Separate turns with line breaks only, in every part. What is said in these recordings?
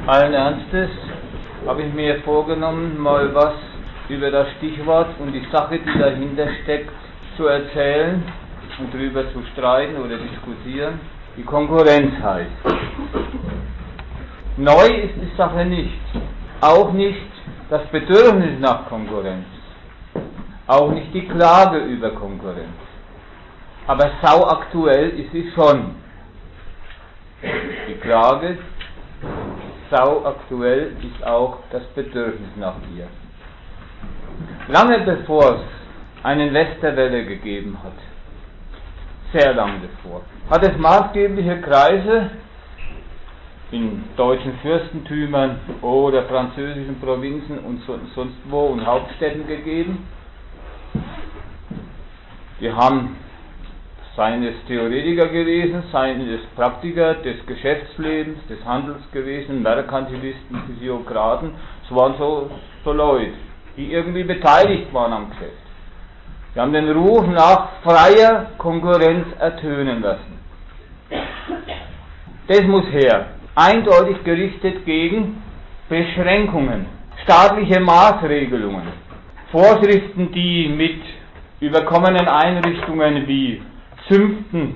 Allen Ernstes habe ich mir vorgenommen, mal was über das Stichwort und die Sache, die dahinter steckt, zu erzählen und darüber zu streiten oder diskutieren, die Konkurrenz heißt. Neu ist die Sache nicht. Auch nicht das Bedürfnis nach Konkurrenz. Auch nicht die Klage über Konkurrenz. Aber sauaktuell ist sie schon. Die Klage, sauaktuell ist auch das Bedürfnis nach ihr. Lange bevor es eine Westerwelle gegeben hat, sehr lange bevor, hat es maßgebliche Kreise in deutschen Fürstentümern oder französischen Provinzen und sonst wo und Hauptstädten gegeben. Die haben, seien es Theoretiker gewesen, seien es Praktiker des Geschäftslebens, des Handels gewesen, Merkantilisten, Physiokraten, es waren so Leute, die irgendwie beteiligt waren am Geschäft. Sie haben den Ruf nach freier Konkurrenz ertönen lassen. Das muss her. Eindeutig gerichtet gegen Beschränkungen, staatliche Maßregelungen, Vorschriften, die mit überkommenen Einrichtungen wie Zünften,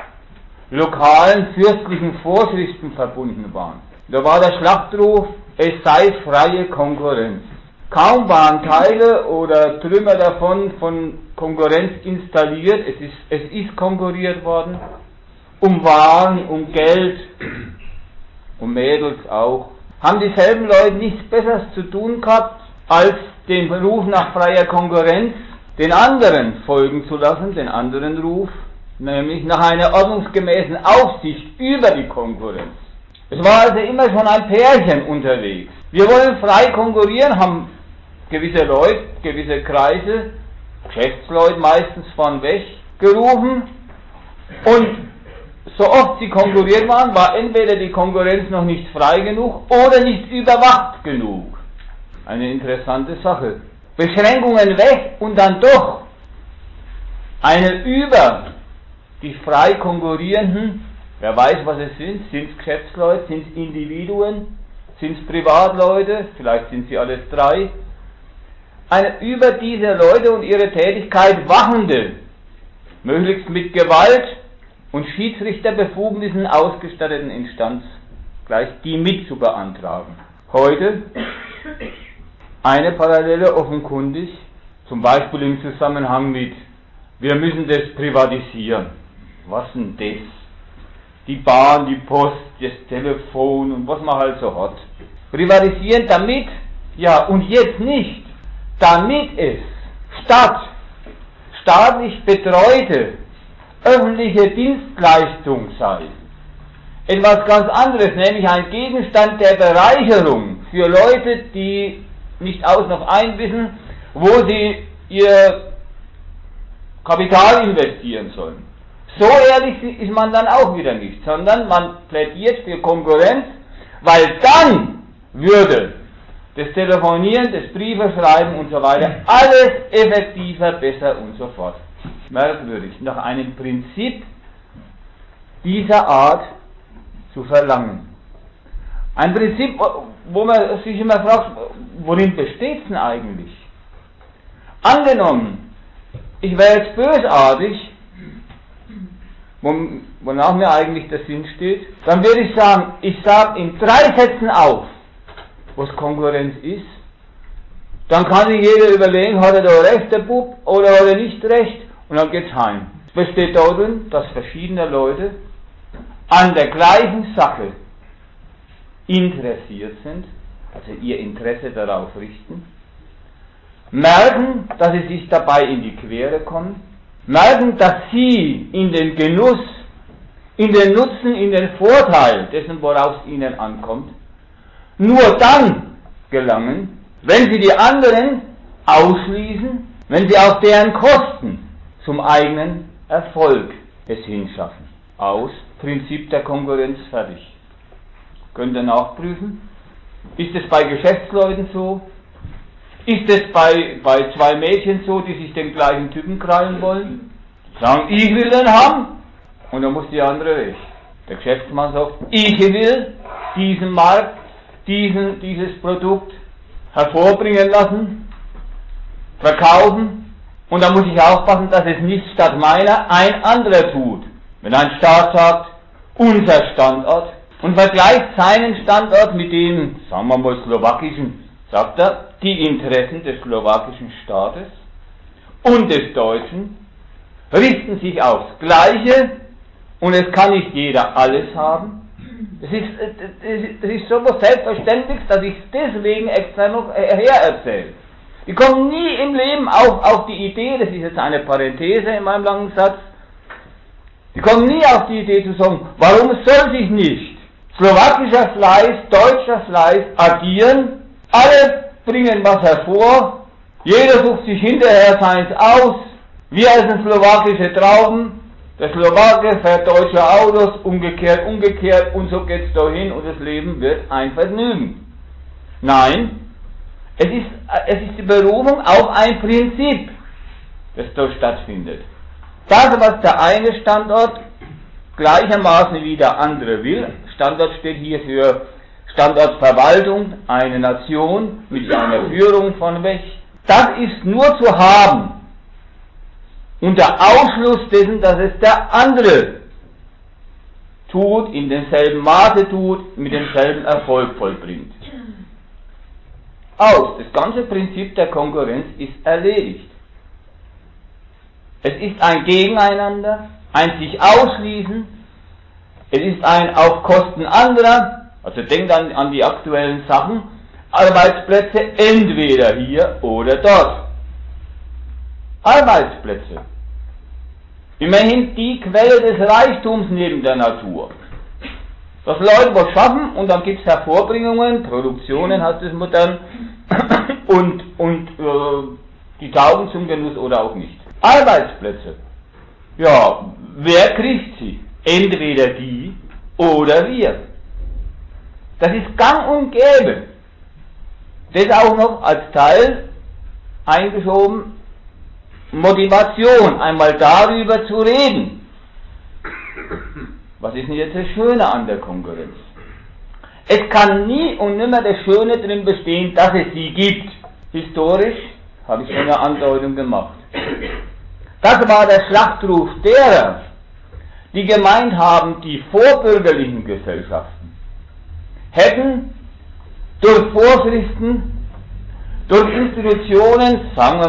lokalen fürstlichen Vorschriften verbunden waren. Da war der Schlachtruf, es sei freie Konkurrenz. Kaum waren Teile oder Trümmer davon von Konkurrenz installiert, es ist konkurriert worden, um Waren, um Geld, um Mädels auch, haben dieselben Leute nichts Besseres zu tun gehabt, als den Ruf nach freier Konkurrenz den anderen folgen zu lassen, den anderen Ruf, nämlich nach einer ordnungsgemäßen Aufsicht über die Konkurrenz. Es war also immer schon ein Pärchen unterwegs. Wir wollen frei konkurrieren, haben gewisse Leute, gewisse Kreise, Geschäftsleute meistens von weg, gerufen, und so oft sie konkurriert waren, war entweder die Konkurrenz noch nicht frei genug oder nicht überwacht genug. Eine interessante Sache. Beschränkungen weg und dann doch eine über die frei konkurrierenden, wer weiß was es sind es Geschäftsleute, sind es Individuen, sind es Privatleute, vielleicht sind sie alles drei, eine über diese Leute und ihre Tätigkeit wachende, möglichst mit Gewalt und Schiedsrichterbefugnissen ausgestatteten Instanz, gleich die mit zu beantragen. Heute eine Parallele offenkundig, zum Beispiel im Zusammenhang mit, wir müssen das privatisieren. Was denn das? Die Bahn, die Post, das Telefon und was man halt so hat. Privatisieren damit, ja und jetzt nicht, damit es statt staatlich betreute öffentliche Dienstleistung sei. Etwas ganz anderes, nämlich ein Gegenstand der Bereicherung für Leute, die nicht aus noch ein wissen, wo sie ihr Kapital investieren sollen. So ehrlich ist man dann auch wieder nicht, sondern man plädiert für Konkurrenz, weil dann würde das Telefonieren, das Briefe schreiben und so weiter alles effektiver, besser und so fort. Merkwürdig, nach einem Prinzip dieser Art zu verlangen. Ein Prinzip, wo man sich immer fragt, worin besteht es denn eigentlich? Angenommen, ich wäre jetzt bösartig, wonach mir eigentlich der Sinn steht, dann würde ich sagen, ich sage in 3 Sätzen auf, was Konkurrenz ist, dann kann sich jeder überlegen, hat er da recht, der Bub, oder hat er nicht recht, und dann geht's heim. Es besteht darin, dass verschiedene Leute an der gleichen Sache interessiert sind, also ihr Interesse darauf richten, merken, dass sie sich dabei in die Quere kommen, merken, dass sie in den Genuss, in den Nutzen, in den Vorteil dessen, worauf es ihnen ankommt, nur dann gelangen, wenn sie die anderen ausschließen, wenn sie auf deren Kosten zum eigenen Erfolg es hinschaffen. Aus Prinzip der Konkurrenz fertig. Könnt ihr nachprüfen? Ist es bei Geschäftsleuten so? Ist es bei 2 Mädchen so, die sich den gleichen Typen krallen wollen? Sagen, ich will den haben, und dann muss die andere weg. Der Geschäftsmann sagt, ich will diesen Markt, dieses Produkt hervorbringen lassen, verkaufen, und da muss ich aufpassen, dass es nicht statt meiner ein anderer tut. Wenn ein Staat sagt, unser Standort, und vergleicht seinen Standort mit dem, sagen wir mal, slowakischen, sagt er, die Interessen des slowakischen Staates und des Deutschen richten sich aufs Gleiche, und es kann nicht jeder alles haben. Das ist so was Selbstverständliches, dass ich es deswegen extra noch hererzähle. Die kommen nie im Leben auf die Idee, das ist jetzt eine Parenthese in meinem langen Satz, die kommen nie auf die Idee zu sagen, warum soll sich nicht slowakischer Fleiß, deutscher Fleiß agieren, alle bringen was hervor, jeder sucht sich hinterher seins aus, wir essen slowakische Trauben, der Slowake fährt deutsche Autos, umgekehrt, und so geht's dahin, und das Leben wird ein Vergnügen. Nein, es ist die Berufung auf ein Prinzip, das dort stattfindet. Das, was der eine Standort gleichermaßen wie der andere will, Standort steht hier für Standortverwaltung, eine Nation mit einer Führung von weg, das ist nur zu haben, unter Ausschluss dessen, dass es der andere tut, in demselben Maße tut, mit demselben Erfolg vollbringt. Das ganze Prinzip der Konkurrenz ist erledigt. Es ist ein Gegeneinander, ein sich ausschließen, es ist ein auf Kosten anderer, also denkt an die aktuellen Sachen, Arbeitsplätze entweder hier oder dort. Arbeitsplätze. Immerhin die Quelle des Reichtums neben der Natur. Dass Leute was schaffen, und dann gibt es Hervorbringungen, Produktionen heißt es modern, und die taugen zum Genuss oder auch nicht. Arbeitsplätze. Ja, wer kriegt sie? Entweder die oder wir. Das ist gang und gäbe. Das auch noch als Teil eingeschoben, Motivation, einmal darüber zu reden. Was ist denn jetzt das Schöne an der Konkurrenz? Es kann nie und nimmer das Schöne drin bestehen, dass es sie gibt. Historisch habe ich schon eine Andeutung gemacht. Das war der Schlachtruf derer, die gemeint haben, die vorbürgerlichen Gesellschaften hätten durch Vorschriften, durch Institutionen, sagen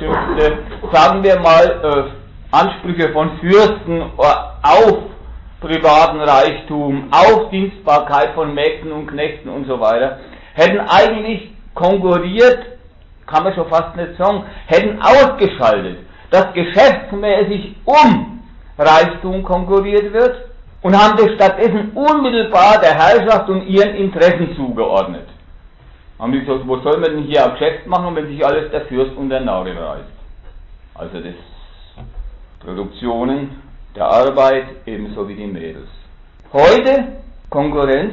wir mal Ansprüche von Fürsten auf privaten Reichtum, auf Dienstbarkeit von Mägden und Knechten und so weiter, hätten eigentlich konkurriert, kann man schon fast nicht sagen, hätten ausgeschaltet, dass geschäftsmäßig um Reichtum konkurriert wird, und haben das stattdessen unmittelbar der Herrschaft und ihren Interessen zugeordnet. Haben die gesagt, wo soll man denn hier ein Geschäft machen, wenn sich alles der Fürst und der Narre reißt? Also das Produktionen der Arbeit ebenso wie die Mädels. Heute Konkurrenz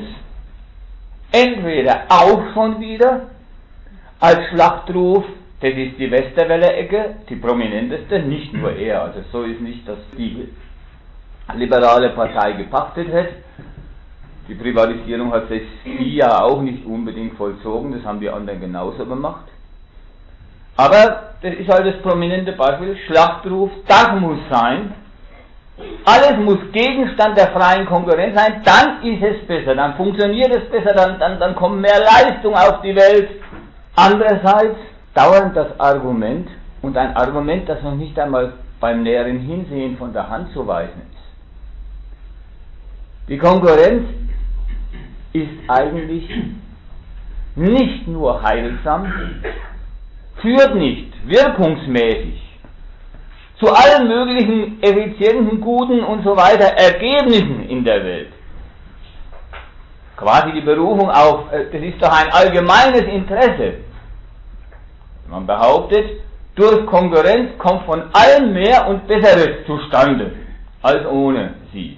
entweder auch schon wieder als Schlachtruf, das ist die Westerwelle-Ecke, die prominenteste, nicht nur er, also so ist nicht, dass die liberale Partei gepachtet hat. Die Privatisierung hat sich die ja auch nicht unbedingt vollzogen, das haben die anderen genauso gemacht. Aber das ist halt das prominente Beispiel, Schlachtruf, das muss sein, alles muss Gegenstand der freien Konkurrenz sein, dann ist es besser, dann funktioniert es besser, dann kommt mehr Leistung auf die Welt. Andererseits dauernd das Argument, und ein Argument, das noch nicht einmal beim näheren Hinsehen von der Hand zu weisen ist. Die Konkurrenz ist eigentlich nicht nur heilsam, führt nicht wirkungsmäßig zu allen möglichen effizienten, guten und so weiter Ergebnissen in der Welt. Quasi die Berufung auf, das ist doch ein allgemeines Interesse. Man behauptet, durch Konkurrenz kommt von allem mehr und Besseres zustande, als ohne sie.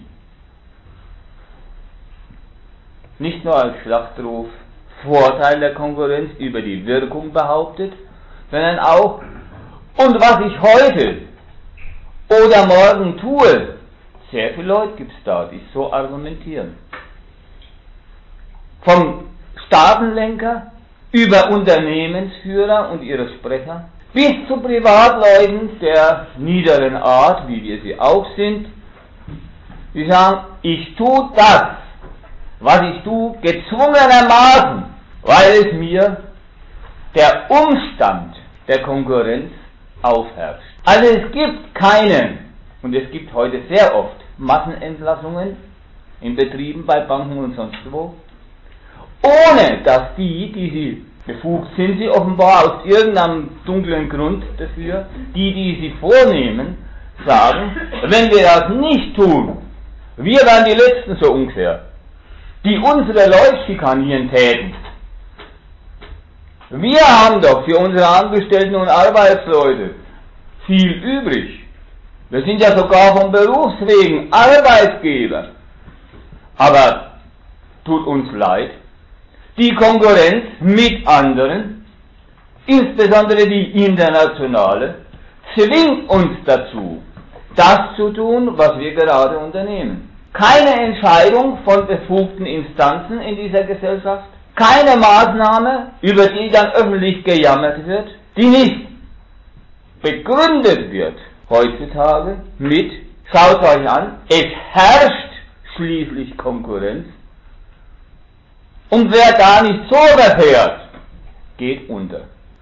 Nicht nur als Schlachtruf Vorteil der Konkurrenz über die Wirkung behauptet, sondern auch, und was ich heute oder morgen tue, sehr viele Leute gibt es da, die so argumentieren. Vom Staatenlenker, über Unternehmensführer und ihre Sprecher, bis zu Privatleuten der niederen Art, wie wir sie auch sind, die sagen, ich tue das, was ich tue, gezwungenermaßen, weil es mir der Umstand der Konkurrenz aufherrscht. Also es gibt keine, und es gibt heute sehr oft Massenentlassungen in Betrieben, bei Banken und sonst wo, ohne dass die sie befugt sind, sie offenbar aus irgendeinem dunklen Grund dafür, die sie vornehmen, sagen, wenn wir das nicht tun, wir wären die Letzten so ungefähr, die unsere Leute schikanieren täten. Wir haben doch für unsere Angestellten und Arbeitsleute viel übrig. Wir sind ja sogar vom Berufswegen Arbeitgeber. Aber tut uns leid, die Konkurrenz mit anderen, insbesondere die internationale, zwingt uns dazu, das zu tun, was wir gerade unternehmen. Keine Entscheidung von befugten Instanzen in dieser Gesellschaft, keine Maßnahme, über die dann öffentlich gejammert wird, die nicht begründet wird heutzutage mit, schaut euch an, es herrscht schließlich Konkurrenz und wer da nicht so verfährt, geht unter.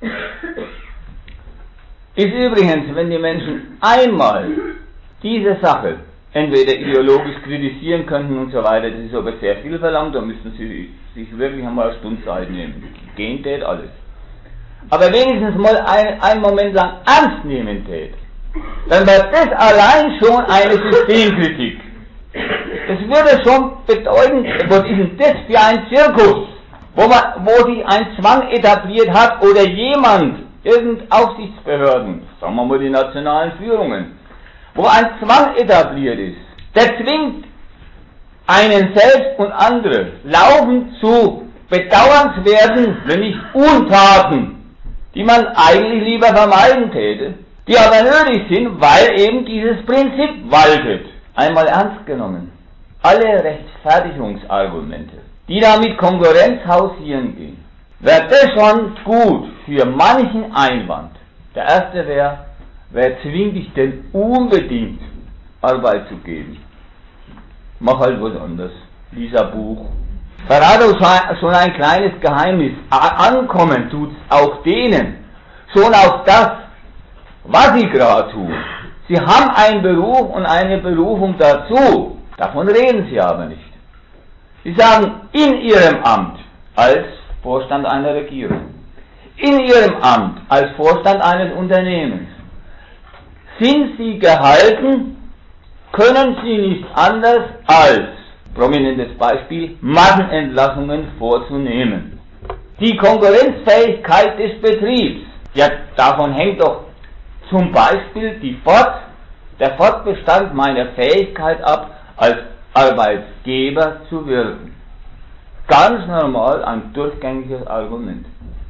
Ist übrigens, wenn die Menschen einmal diese Sache entweder ideologisch kritisieren könnten und so weiter, das ist aber sehr viel verlangt, da müssten sie sich wirklich einmal eine Stunde Zeit nehmen. Gehen tät alles. Aber wenigstens mal einen Moment lang ernst nehmen tät, dann wäre das allein schon eine Systemkritik. Das würde schon bedeuten, was ist denn das für ein Zirkus, wo sich ein Zwang etabliert hat oder jemand, Aufsichtsbehörden, sagen wir mal die nationalen Führungen, wo ein Zwang etabliert ist, der zwingt einen selbst und andere laufend zu bedauernswerten, wenn nicht Untaten, die man eigentlich lieber vermeiden täte, die aber nötig sind, weil eben dieses Prinzip waltet. Einmal ernst genommen. Alle Rechtfertigungsargumente, die da mit Konkurrenz hausieren gehen, wäre das schon gut für manchen Einwand. Der erste wäre, wer zwingt dich denn unbedingt Arbeit zu geben? Mach halt was anderes. Lies ein Buch. Verrate schon ein kleines Geheimnis. Ankommen tut's auch denen. Schon auf das, was sie gerade tun. Sie haben einen Beruf und eine Berufung dazu. Davon reden sie aber nicht. Sie sagen, in ihrem Amt als Vorstand einer Regierung, in ihrem Amt als Vorstand eines Unternehmens, sind sie gehalten, können sie nicht anders als, prominentes Beispiel, Massenentlassungen vorzunehmen. Die Konkurrenzfähigkeit des Betriebs, ja, davon hängt doch zum Beispiel der Fortbestand meiner Fähigkeit ab, als Arbeitgeber zu wirken. Ganz normal ein durchgängiges Argument.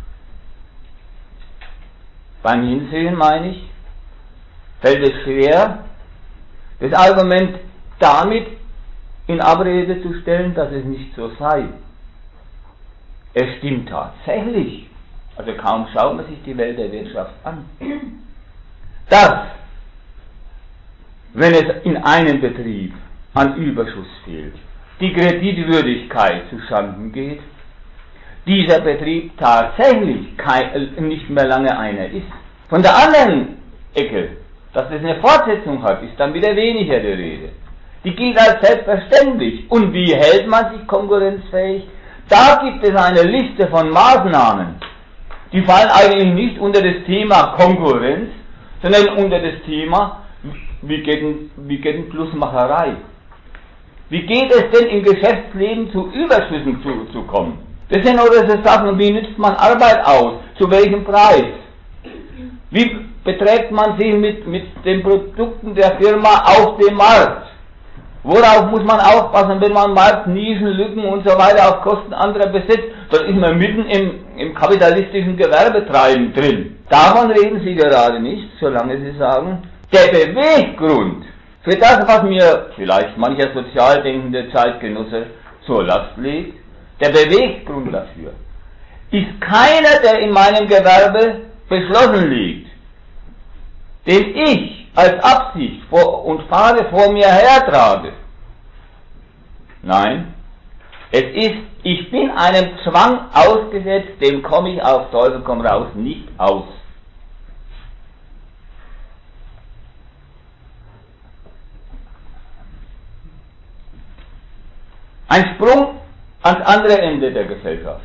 Beim Hinsehen, meine ich, fällt es schwer, das Argument damit in Abrede zu stellen, dass es nicht so sei. Es stimmt tatsächlich, also kaum schaut man sich die Welt der Wirtschaft an, dass, wenn es in einem Betrieb an Überschuss fehlt, die Kreditwürdigkeit zuschanden geht, dieser Betrieb tatsächlich nicht mehr lange einer ist. Von der anderen Ecke, dass es eine Fortsetzung hat, ist dann wieder weniger die Rede. Die gilt als selbstverständlich. Und wie hält man sich konkurrenzfähig? Da gibt es eine Liste von Maßnahmen, die fallen eigentlich nicht unter das Thema Konkurrenz, sondern unter das Thema, wie geht denn Plusmacherei? Wie geht es denn im Geschäftsleben zu Überschüssen zu kommen? Das sind oder so Sachen, wie nützt man Arbeit aus? Zu welchem Preis? Wie beträgt man sich mit den Produkten der Firma auf dem Markt? Worauf muss man aufpassen, wenn man Marktnischen, Lücken und so weiter auf Kosten anderer besetzt? Dann ist man mitten im kapitalistischen Gewerbetreiben drin. Davon reden Sie gerade nicht, solange Sie sagen, der Beweggrund für das, was mir vielleicht mancher sozial denkende Zeitgenosse zur Last legt, der Beweggrund dafür, ist keiner, der in meinem Gewerbe beschlossen liegt, den ich als Absicht und Phase vor mir hertrage. Nein, es ist, ich bin einem Zwang ausgesetzt, dem komme ich auf Teufel komm raus nicht aus. Ein Sprung ans andere Ende der Gesellschaft.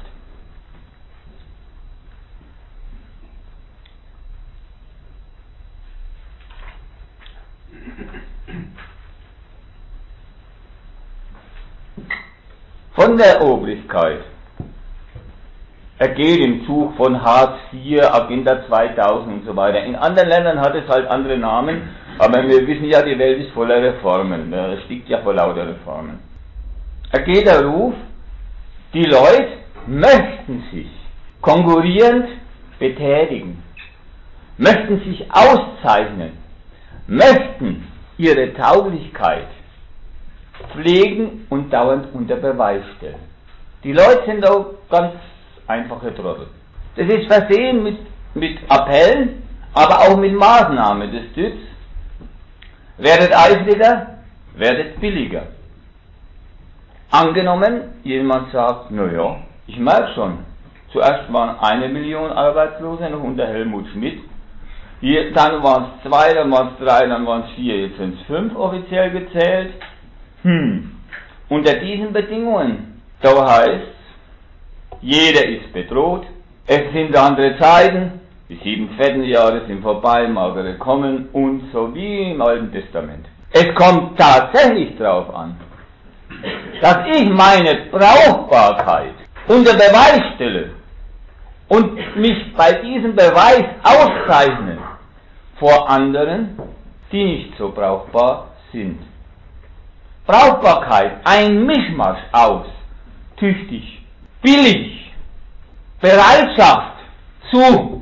Von der Obrigkeit. Er geht im Zug von Hartz IV, Agenda 2000 und so weiter. In anderen Ländern hat es halt andere Namen, aber wir wissen ja, die Welt ist voller Reformen. Es stickt ja vor lauter Reformen. Er geht der Ruf, die Leute möchten sich konkurrierend betätigen, möchten sich auszeichnen, möchten ihre Tauglichkeit pflegen und dauernd unter Beweis stellen. Die Leute sind auch ganz einfache Trottel. Das ist versehen mit Appellen, aber auch mit Maßnahmen des Typs: werdet eifriger, werdet billiger. Angenommen, jemand sagt, naja, ich merke schon, zuerst waren 1 Million Arbeitslose noch unter Helmut Schmidt, dann waren es 2, dann waren es 3, dann waren es 4, jetzt sind es 5 offiziell gezählt. Unter diesen Bedingungen, da heißt, jeder ist bedroht, es sind andere Zeiten, die 7 fetten Jahre sind vorbei, magere kommen und so wie im Alten Testament. Es kommt tatsächlich darauf an, dass ich meine Brauchbarkeit unter Beweis stelle und mich bei diesem Beweis auszeichne vor anderen, die nicht so brauchbar sind. Brauchbarkeit, ein Mischmasch aus tüchtig, billig, Bereitschaft zu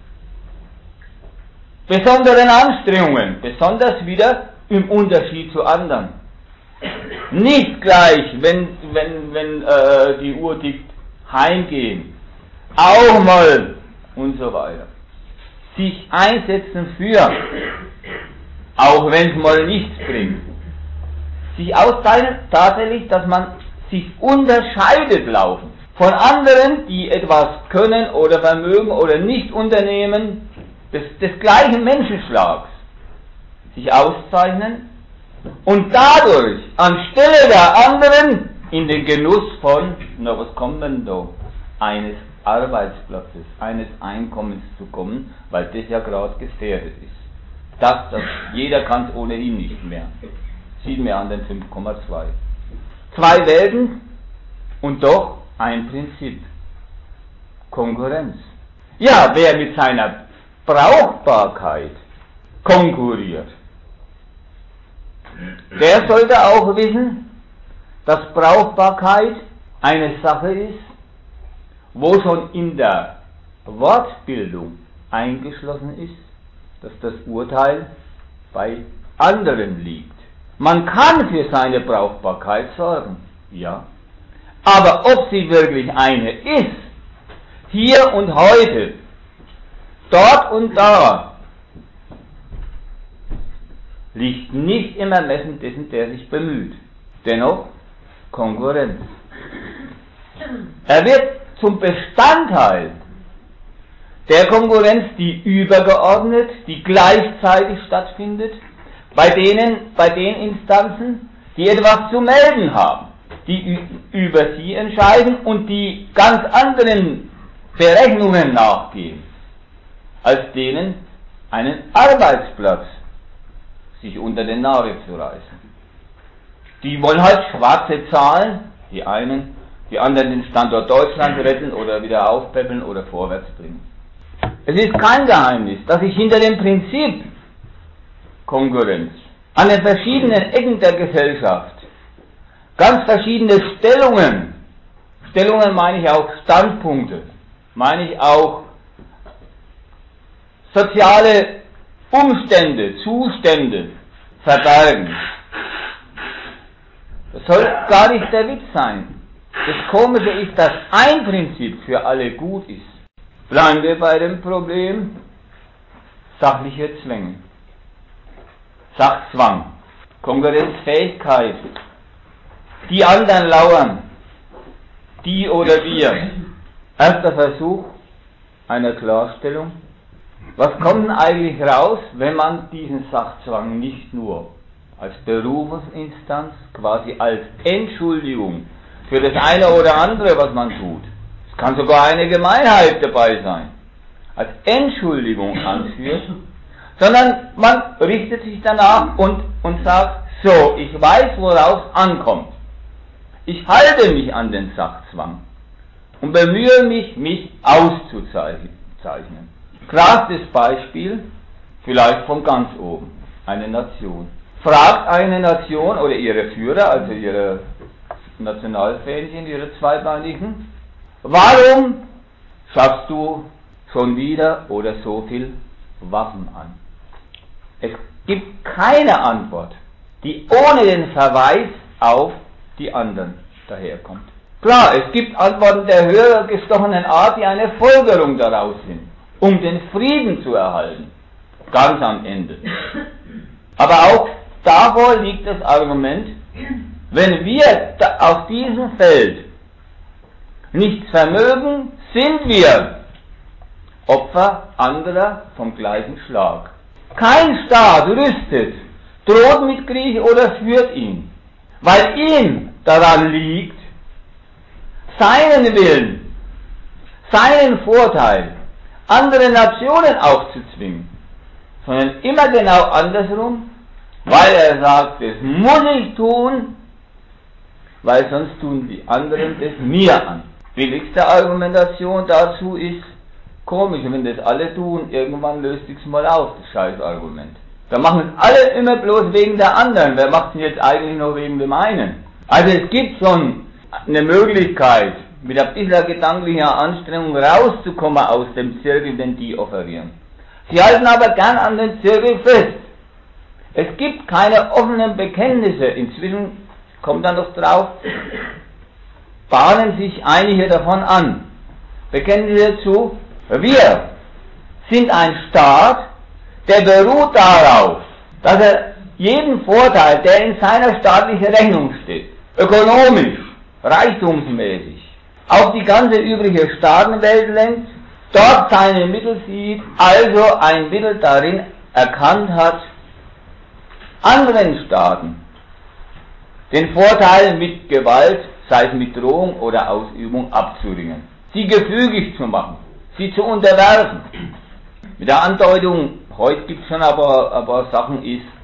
besonderen Anstrengungen, besonders wieder im Unterschied zu anderen. Nicht gleich, wenn die Uhr tickt, heimgehen, auch mal und so weiter. Sich einsetzen für, auch wenn es mal nichts bringt. Sich auszeichnen tatsächlich, dass man sich unterscheidet laufen von anderen, die etwas können oder vermögen oder nicht unternehmen, des gleichen Menschenschlags. Sich auszeichnen und dadurch anstelle der anderen in den Genuss von, na was kommt denn da, eines Arbeitsplatzes, eines Einkommens zu kommen, weil das ja gerade gefährdet ist. Das jeder kann es ohnehin nicht mehr. Sieht mir an den 5,2. 2 Welten und doch ein Prinzip. Konkurrenz. Ja, wer mit seiner Brauchbarkeit konkurriert, der sollte auch wissen, dass Brauchbarkeit eine Sache ist, wo schon in der Wortbildung eingeschlossen ist, dass das Urteil bei anderen liegt. Man kann für seine Brauchbarkeit sorgen, ja, aber ob sie wirklich eine ist, hier und heute, dort und da, liegt nicht im Ermessen dessen, der sich bemüht. Dennoch Konkurrenz. Er wird zum Bestandteil der Konkurrenz, die übergeordnet, die gleichzeitig stattfindet, bei den Instanzen, die etwas zu melden haben, die über sie entscheiden und die ganz anderen Berechnungen nachgehen, als denen einen Arbeitsplatz sich unter den Nagel zu reißen. Die wollen halt schwarze Zahlen, die einen, die anderen den Standort Deutschland retten oder wieder aufpäppeln oder vorwärts bringen. Es ist kein Geheimnis, dass sich hinter dem Prinzip Konkurrenz an den verschiedenen Ecken der Gesellschaft ganz verschiedene Stellungen meine ich auch Standpunkte, meine ich auch soziale Umstände, Zustände verbergen. Das soll gar nicht der Witz sein. Das Komische ist, dass ein Prinzip für alle gut ist. Bleiben wir bei dem Problem sachliche Zwänge. Sachzwang, Konkurrenzfähigkeit, die anderen lauern, die oder wir. Erster Versuch einer Klarstellung. Was kommt denn eigentlich raus, wenn man diesen Sachzwang nicht nur als Berufungsinstanz, quasi als Entschuldigung für das eine oder andere, was man tut, es kann sogar eine Gemeinheit dabei sein, als Entschuldigung anführt, sondern man richtet sich danach und sagt, so, ich weiß, worauf es ankommt. Ich halte mich an den Sachzwang und bemühe mich auszuzeichnen. Klarstes Beispiel, vielleicht von ganz oben, eine Nation. Fragt eine Nation oder ihre Führer, also ihre Nationalfähnchen, ihre Zweibeinigen, warum schaffst du schon wieder oder so viel Waffen an? Es gibt keine Antwort, die ohne den Verweis auf die anderen daherkommt. Klar, es gibt Antworten der höher gestochenen Art, die eine Folgerung daraus sind, um den Frieden zu erhalten, ganz am Ende. Aber auch davor liegt das Argument, wenn wir auf diesem Feld nichts vermögen, sind wir Opfer anderer vom gleichen Schlag. Kein Staat rüstet, droht mit Krieg oder führt ihn, weil ihm daran liegt, seinen Willen, seinen Vorteil andere Nationen aufzuzwingen, sondern immer genau andersrum, weil er sagt, das muss ich tun, weil sonst tun die anderen das mir an. Billigste Argumentation dazu ist, komisch, wenn das alle tun, irgendwann löst sich's mal auf, das Scheißargument. Da machen es alle immer bloß wegen der anderen, wer macht es jetzt eigentlich noch wegen dem einen? Also es gibt schon eine Möglichkeit, mit ein bisschen gedanklicher Anstrengung rauszukommen aus dem Zirkel, den die offerieren. Sie halten aber gern an den Zirkel fest. Es gibt keine offenen Bekenntnisse. Inzwischen kommt dann noch drauf, bahnen sich einige davon an. Bekenntnisse dazu, wir sind ein Staat, der beruht darauf, dass er jeden Vorteil, der in seiner staatlichen Rechnung steht, ökonomisch, reichtumsmäßig, auf die ganze übrige Staatenwelt lenkt, dort seine Mittel sieht, also ein Mittel darin erkannt hat, anderen Staaten den Vorteil mit Gewalt, sei es mit Drohung oder Ausübung, abzuringen, sie gefügig zu machen, sie zu unterwerfen. Mit der Andeutung, heute gibt es schon aber Sachen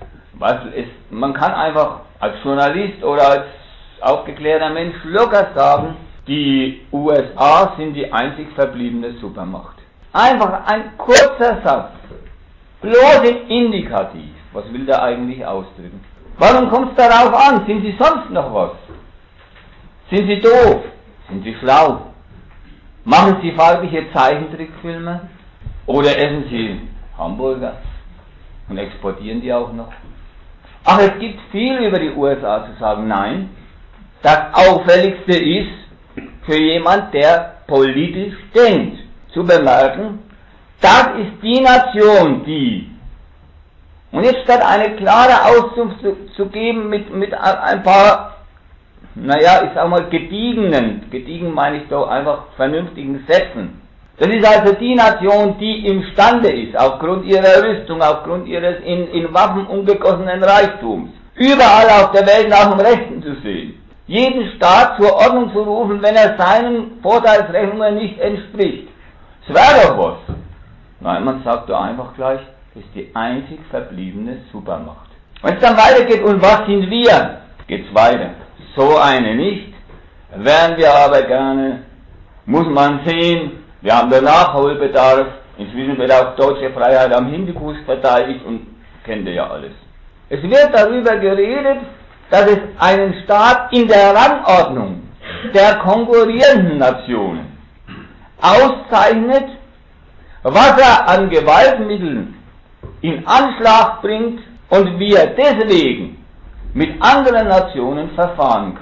man kann einfach als Journalist oder als aufgeklärter Mensch locker sagen, die USA sind die einzig verbliebene Supermacht. Einfach ein kurzer Satz, bloß im Indikativ. Was will der eigentlich ausdrücken? Warum kommt es darauf an? Sind Sie sonst noch was? Sind Sie doof? Sind Sie schlau? Machen Sie farbige Zeichentrickfilme? Oder essen Sie Hamburger und exportieren die auch noch? Ach, es gibt viel über die USA zu sagen. Nein, das Auffälligste ist, für jemand, der politisch denkt, zu bemerken, das ist die Nation, die. Und jetzt statt eine klare Auskunft zu geben mit ein paar, ich sag mal gediegen meine ich doch einfach vernünftigen Sätzen. Das ist also die Nation, die imstande ist, aufgrund ihrer Rüstung, aufgrund ihres in Waffen umgegossenen Reichtums, überall auf der Welt nach dem Rechten zu sehen. Jeden Staat zur Ordnung zu rufen, wenn er seinen Vorteilsrechnungen nicht entspricht. Es wäre doch was. Nein, man sagt doch einfach gleich, das ist die einzig verbliebene Supermacht. Wenn es dann weitergeht, und was sind wir? Geht's weiter. So eine nicht. Wären wir aber gerne, muss man sehen, wir haben den Nachholbedarf. Inzwischen wird auch deutsche Freiheit am Hindukusch verteidigt und kennt ihr ja alles. Es wird darüber geredet, dass es einen Staat in der Rangordnung der konkurrierenden Nationen auszeichnet, was er an Gewaltmitteln in Anschlag bringt und wie er deswegen mit anderen Nationen verfahren kann.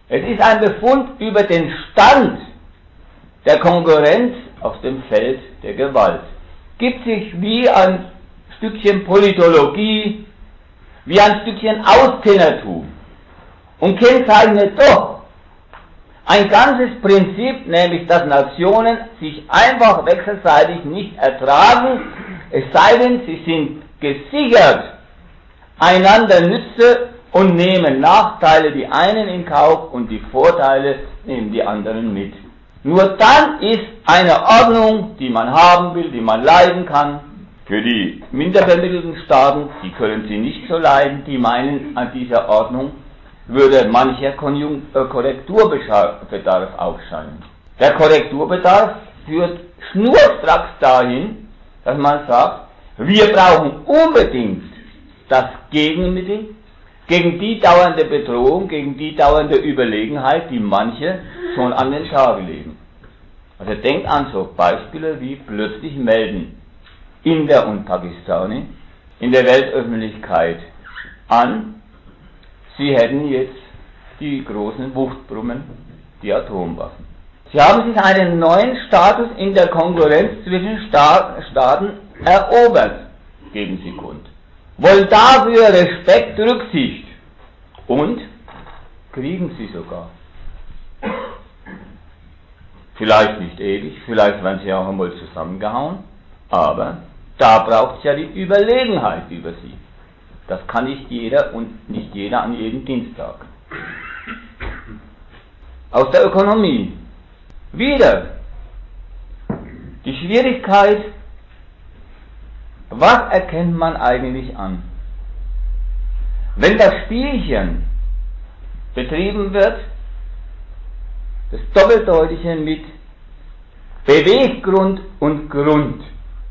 Es ist ein Befund über den Stand der Konkurrenz auf dem Feld der Gewalt. Gibt sich wie ein Stückchen Politologie, wie ein Stückchen Auskennertum und kennzeichnet doch ein ganzes Prinzip, nämlich dass Nationen sich einfach wechselseitig nicht ertragen, es sei denn, sie sind gesichert, einander nütze und nehmen Nachteile die einen in Kauf und die Vorteile nehmen die anderen mit. Nur dann ist eine Ordnung, die man haben will, die man leiden kann. Für die minderbemittelten Staaten, die können sie nicht so leiden, die meinen, an dieser Ordnung würde mancher Korrekturbedarf aufscheinen. Der Korrekturbedarf führt schnurstracks dahin, dass man sagt, wir brauchen unbedingt das Gegenmittel gegen die dauernde Bedrohung, gegen die dauernde Überlegenheit, die manche schon an den Tag legen. Also denkt an so Beispiele wie plötzlich melden Inder und Pakistani in der Weltöffentlichkeit an, sie hätten jetzt die großen Wuchtbrummen, die Atomwaffen. Sie haben sich einen neuen Status in der Konkurrenz zwischen Staaten erobert, geben sie kund. Wollen dafür Respekt, Rücksicht und kriegen sie sogar. Vielleicht nicht ewig, vielleicht werden sie auch einmal zusammengehauen, aber da braucht es ja die Überlegenheit über sie. Das kann nicht jeder und nicht jeder an jedem Dienstag. Aus der Ökonomie. Wieder die Schwierigkeit, was erkennt man eigentlich an? Wenn das Spielchen betrieben wird, das Doppeldeutige mit Beweggrund und Grund.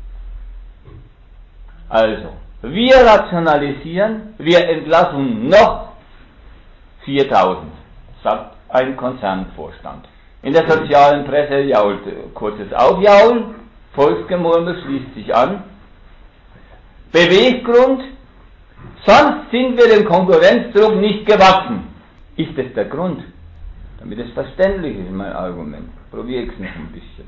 Also, wir rationalisieren, wir entlassen noch 4000, sagt ein Konzernvorstand. In der sozialen Presse jault kurzes Aufjaulen, Volksgemurmel schließt sich an. Beweggrund, sonst sind wir dem Konkurrenzdruck nicht gewachsen. Ist das der Grund? Damit es verständlich ist, mein Argument. Probiere ich es noch ein bisschen.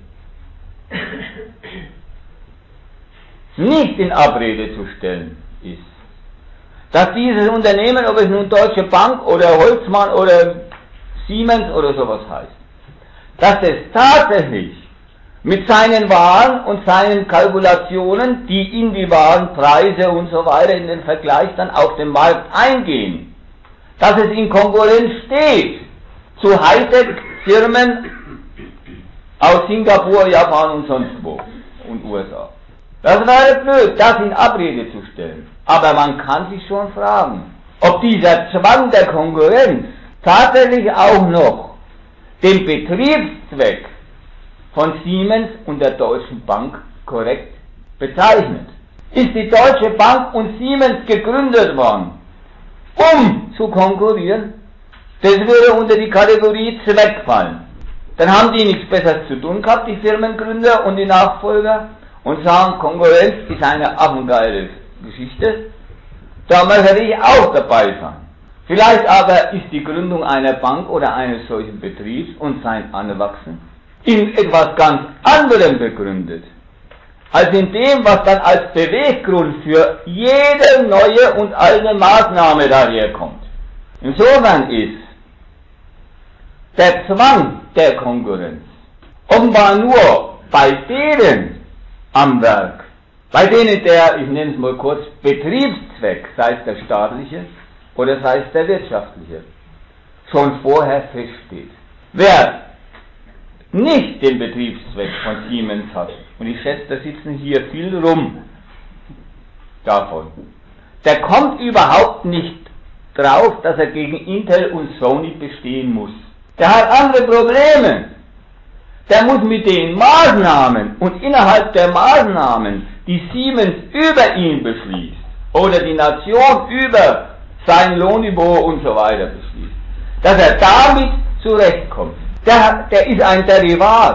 Nicht in Abrede zu stellen ist, dass dieses Unternehmen, ob es nun Deutsche Bank oder Holzmann oder Siemens oder sowas heißt, dass es tatsächlich mit seinen Waren und seinen Kalkulationen, die in die Warenpreise und so weiter in den Vergleich dann auf dem Markt eingehen, dass es in Konkurrenz steht zu Hightech-Firmen aus Singapur, Japan und sonst wo und USA. Das wäre blöd, das in Abrede zu stellen. Aber man kann sich schon fragen, ob dieser Zwang der Konkurrenz tatsächlich auch noch den Betriebszweck von Siemens und der Deutschen Bank korrekt bezeichnet. Ist die Deutsche Bank und Siemens gegründet worden, um zu konkurrieren? Das würde unter die Kategorie Zweck fallen. Dann haben die nichts Besseres zu tun gehabt, die Firmengründer und die Nachfolger, und sagen, Konkurrenz ist eine affengeile Geschichte, da möchte ich auch dabei sein. Vielleicht aber ist die Gründung einer Bank oder eines solchen Betriebs und sein Anwachsen in etwas ganz anderem begründet, als in dem, was dann als Beweggrund für jede neue und alte Maßnahme daherkommt. Insofern ist der Zwang der Konkurrenz offenbar nur bei denen am Werk, bei denen der, ich nenne es mal kurz, Betriebszweck, sei es der staatliche oder sei es der wirtschaftliche, schon vorher feststeht. Wer nicht den Betriebszweck von Siemens hat, und ich schätze, da sitzen hier viel rum davon, der kommt überhaupt nicht drauf, dass er gegen Intel und Sony bestehen muss. Der hat andere Probleme. Der muss mit den Maßnahmen und innerhalb der Maßnahmen, die Siemens über ihn beschließt, oder die Nation über sein Lohnniveau und so weiter beschließt, dass er damit zurechtkommt. Der ist ein Derivat,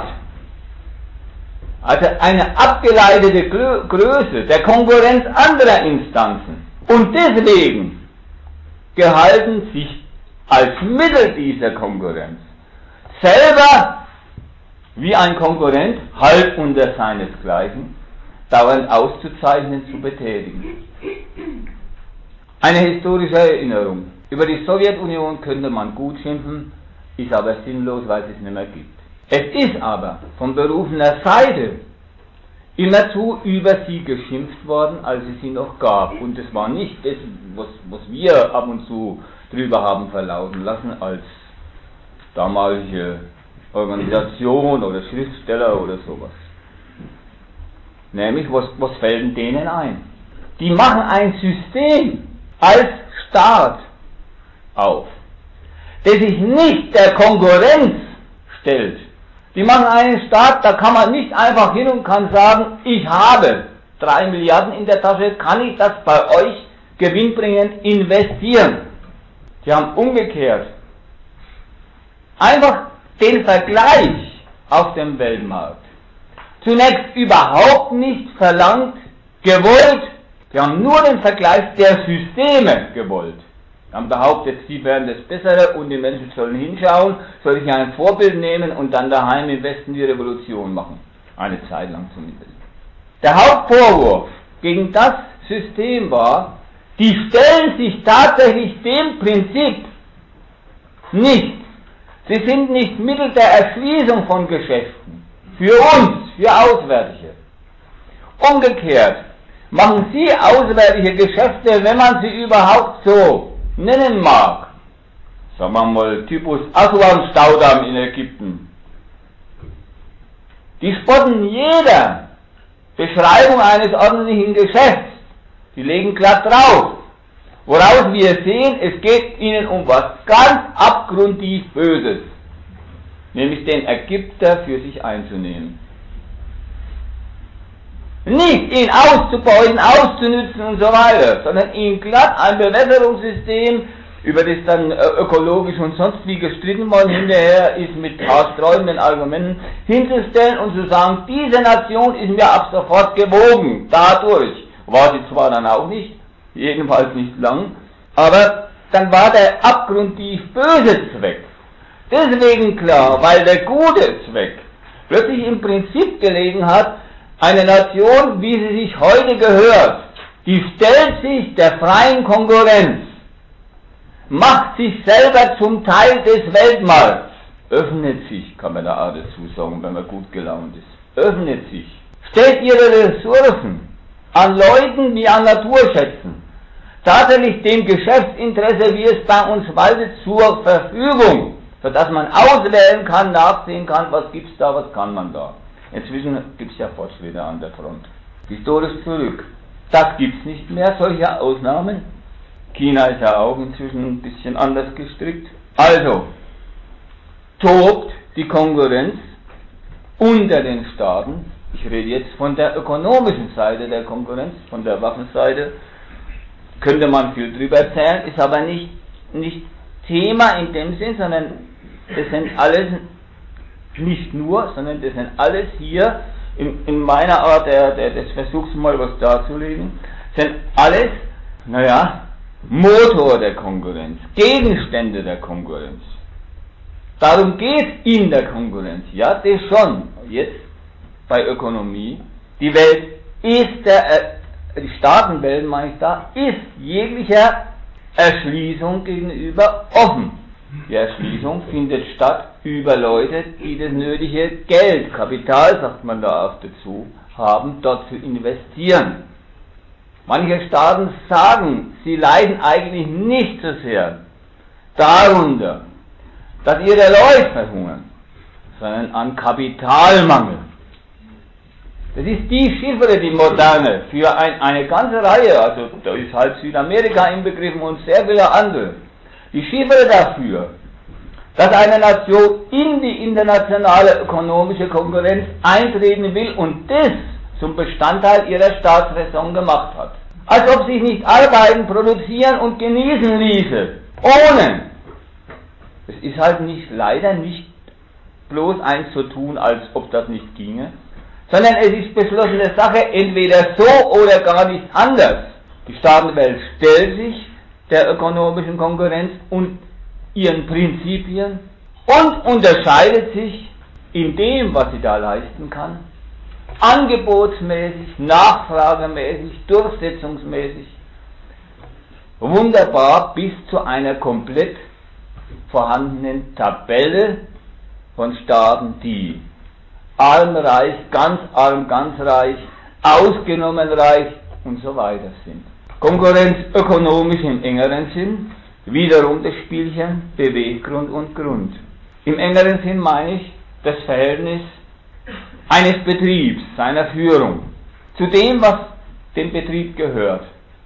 also eine abgeleitete Größe der Konkurrenz anderer Instanzen. Und deswegen gehalten, sich als Mittel dieser Konkurrenz selber wie ein Konkurrent, halb unter seinesgleichen, dauernd auszuzeichnen, zu betätigen. Eine historische Erinnerung. Über die Sowjetunion könnte man gut schimpfen, ist aber sinnlos, weil es es nicht mehr gibt. Es ist aber von berufener Seite immerzu über sie geschimpft worden, als es sie noch gab. Und es war nicht das, was wir ab und zu drüber haben verlauten lassen, als damalige Organisation oder Schriftsteller oder sowas. Nämlich, was fällt denn denen ein? Die machen ein System als Staat auf, der sich nicht der Konkurrenz stellt. Die machen einen Staat, da kann man nicht einfach hin und kann sagen, ich habe 3 Milliarden in der Tasche, kann ich das bei euch gewinnbringend investieren. Die haben umgekehrt einfach den Vergleich auf dem Weltmarkt zunächst überhaupt nicht verlangt, gewollt. Die haben nur den Vergleich der Systeme gewollt. Die haben behauptet, sie wären das Bessere und die Menschen sollen hinschauen, sollen sich ein Vorbild nehmen und dann daheim im Westen die Revolution machen. Eine Zeit lang zumindest. Der Hauptvorwurf gegen das System war, die stellen sich tatsächlich dem Prinzip nicht. Sie sind nicht Mittel der Erschließung von Geschäften. Für uns, für Auswärtige. Umgekehrt machen sie auswärtige Geschäfte, wenn man sie überhaupt so nennen mag. Sagen wir mal, Typus Aswan-Staudamm in Ägypten. Die spotten jeder Beschreibung eines ordentlichen Geschäfts. Die legen glatt drauf. Woraus wir sehen, es geht ihnen um was ganz abgrundtief Böses. Nämlich den Ägypter für sich einzunehmen. Nicht ihn auszubeuten, auszunützen und so weiter, sondern ihn glatt ein Bewässerungssystem, über das dann ökologisch und sonst wie gestritten worden hinterher ist, mit haarsträubenden Argumenten hinzustellen und zu sagen, diese Nation ist mir ab sofort gewogen. Dadurch war sie zwar dann auch nicht, jedenfalls nicht lang, aber dann war der abgrundtief böse Zweck. Deswegen klar, weil der gute Zweck plötzlich im Prinzip gelegen hat, eine Nation, wie sie sich heute gehört, die stellt sich der freien Konkurrenz, macht sich selber zum Teil des Weltmarkts, öffnet sich, kann man da auch dazu sagen, wenn man gut gelaunt ist, öffnet sich, stellt ihre Ressourcen an Leuten wie an Naturschätzen, tatsächlich dem Geschäftsinteresse, wie es bei uns waltet, zur Verfügung, sodass man auswählen kann, nachsehen kann, was gibt's da, was kann man da. Inzwischen gibt es ja Fortschritte an der Front. Historisch zurück. Das gibt's nicht mehr, solche Ausnahmen. China ist ja auch inzwischen ein bisschen anders gestrickt. Also, tobt die Konkurrenz unter den Staaten. Ich rede jetzt von der ökonomischen Seite der Konkurrenz, von der Waffenseite. Könnte man viel drüber erzählen, ist aber nicht Thema in dem Sinn, sondern das sind alles, nicht nur, sondern das sind alles hier, in meiner Art des Versuchs mal was darzulegen, sind alles, Motor der Konkurrenz, Gegenstände der Konkurrenz. Darum geht es in der Konkurrenz, ja, das schon, jetzt bei Ökonomie. Die Welt ist die Staatenwelt, meine ich da, ist jeglicher Erschließung gegenüber offen. Die Erschließung findet statt über Leute, die das nötige Geld, Kapital, sagt man da auch dazu, haben, dort zu investieren. Manche Staaten sagen, sie leiden eigentlich nicht so sehr darunter, dass ihre Leute verhungern, sondern an Kapitalmangel. Das ist die Chiffre, die moderne, für eine ganze Reihe, also da ist halt Südamerika inbegriffen und sehr viele andere. Die Chiffre dafür, dass eine Nation in die internationale ökonomische Konkurrenz eintreten will und das zum Bestandteil ihrer Staatsräson gemacht hat. Als ob sich nicht arbeiten, produzieren und genießen ließe, ohne. Es ist halt leider nicht bloß eins zu tun, als ob das nicht ginge, sondern es ist beschlossene Sache, entweder so oder gar nicht anders. Die Staatenwelt stellt sich der ökonomischen Konkurrenz und ihren Prinzipien und unterscheidet sich in dem, was sie da leisten kann, angebotsmäßig, nachfragemäßig, durchsetzungsmäßig, wunderbar bis zu einer komplett vorhandenen Tabelle von Staaten, die arm, reich, ganz arm, ganz reich, ausgenommen reich und so weiter sind. Konkurrenz ökonomisch im engeren Sinn, wiederum das Spielchen Beweggrund und Grund. Im engeren Sinn meine ich das Verhältnis eines Betriebs, seiner Führung, zu dem, was dem Betrieb gehört,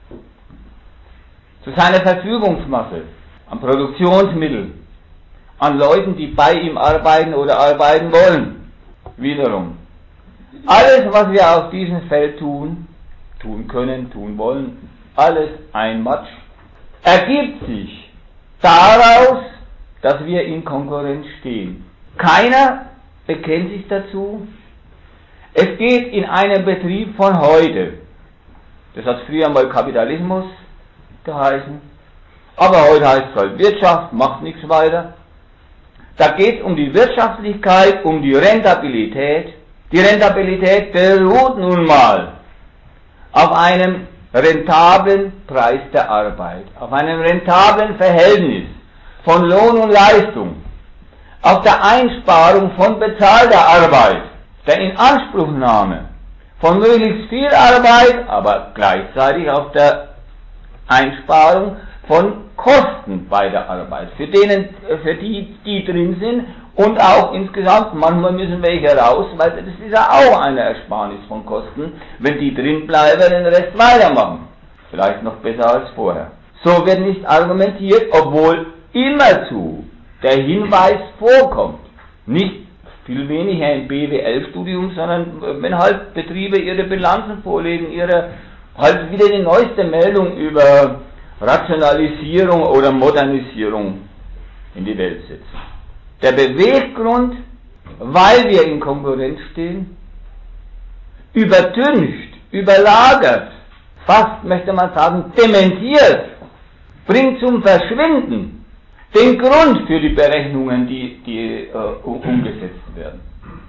zu seiner Verfügungsmasse, an Produktionsmitteln, an Leuten, die bei ihm arbeiten oder arbeiten wollen. Wiederum, alles, was wir auf diesem Feld tun können, tun wollen, alles ein Matsch, ergibt sich daraus, dass wir in Konkurrenz stehen. Keiner bekennt sich dazu. Es geht in einem Betrieb von heute, das hat früher mal Kapitalismus geheißen, aber heute heißt es halt Wirtschaft, macht nichts weiter. Da geht es um die Wirtschaftlichkeit, um die Rentabilität. Die Rentabilität beruht nun mal auf einem rentablen Preis der Arbeit, auf einem rentablen Verhältnis von Lohn und Leistung, auf der Einsparung von bezahlter Arbeit, der Inanspruchnahme von möglichst viel Arbeit, aber gleichzeitig auf der Einsparung von Kosten bei der Arbeit, für die drin sind und auch insgesamt, manchmal müssen welche raus, weil das ist ja auch eine Ersparnis von Kosten, wenn die drin bleiben, den Rest weitermachen. Vielleicht noch besser als vorher. So wird nicht argumentiert, obwohl immerzu der Hinweis vorkommt. Nicht viel weniger im BWL-Studium, sondern wenn halt Betriebe ihre Bilanzen vorlegen, halt wieder die neueste Meldung über Rationalisierung oder Modernisierung in die Welt setzen. Der Beweggrund, weil wir in Konkurrenz stehen, übertüncht, überlagert, fast möchte man sagen dementiert, bringt zum Verschwinden den Grund für die Berechnungen, die umgesetzt werden.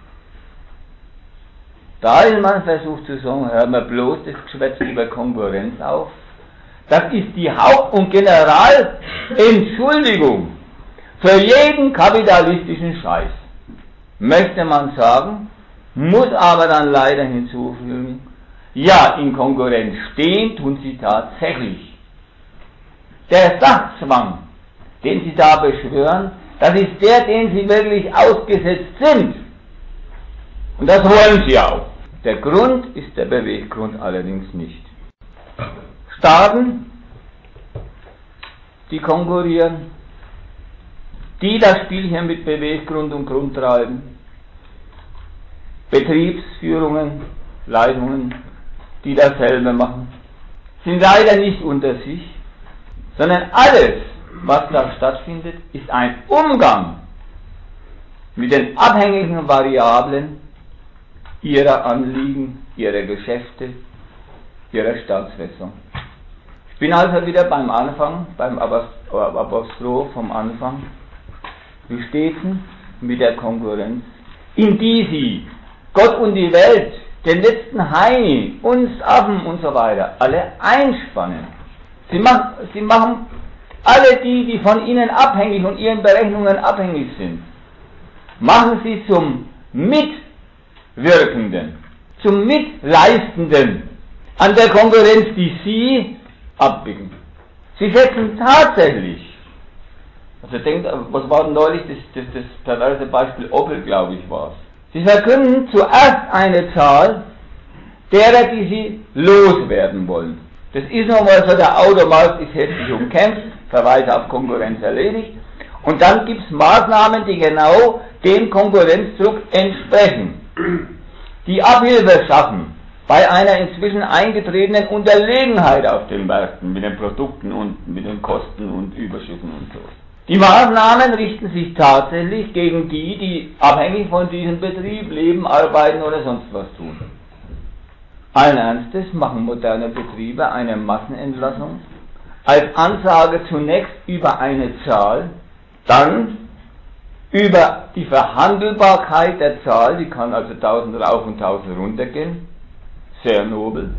Da ist man versucht zu sagen, hört man bloß das Geschwätz über Konkurrenz auf. Das ist die Haupt- und Generalentschuldigung für jeden kapitalistischen Scheiß. Möchte man sagen, muss aber dann leider hinzufügen, ja, in Konkurrenz stehen tun sie tatsächlich. Der Sachzwang, den sie da beschwören, das ist der, den sie wirklich ausgesetzt sind. Und das wollen sie auch. Der Grund ist der Beweggrund allerdings nicht. Staaten, die konkurrieren, die das Spielchen mit Beweggrund und Grund treiben, Betriebsführungen, Leitungen, die dasselbe machen, sind leider nicht unter sich, sondern alles, was da stattfindet, ist ein Umgang mit den abhängigen Variablen ihrer Anliegen, ihrer Geschäfte, ihrer Staatsräson. Ich bin also wieder beim Anfang, beim Apostroph vom Anfang. Wie steht's denn mit der Konkurrenz, in die sie Gott und die Welt, den letzten Heini, uns Affen und so weiter, alle einspannen? Sie machen alle die von ihnen abhängig und ihren Berechnungen abhängig sind, machen sie zum Mitwirkenden, zum Mitleistenden an der Konkurrenz, die sie abbiegen. Sie setzen tatsächlich, also denkt, was war denn neulich das perverse Beispiel Opel, glaube ich, war es. Sie verkünden zuerst eine Zahl derer, die sie loswerden wollen. Das ist nochmal so, der Automarkt ist hässlich umkämpft, Verweis auf Konkurrenz erledigt, und dann gibt es Maßnahmen, die genau dem Konkurrenzdruck entsprechen, die Abhilfe schaffen bei einer inzwischen eingetretenen Unterlegenheit auf den Märkten mit den Produkten und mit den Kosten und Überschüssen und so. Die Maßnahmen richten sich tatsächlich gegen die abhängig von diesem Betrieb leben, arbeiten oder sonst was tun. Allen Ernstes machen moderne Betriebe eine Massenentlassung als Ansage zunächst über eine Zahl, Dann über die Verhandelbarkeit der Zahl, die kann also 1000 rauf und 1000 runter gehen, sehr nobel.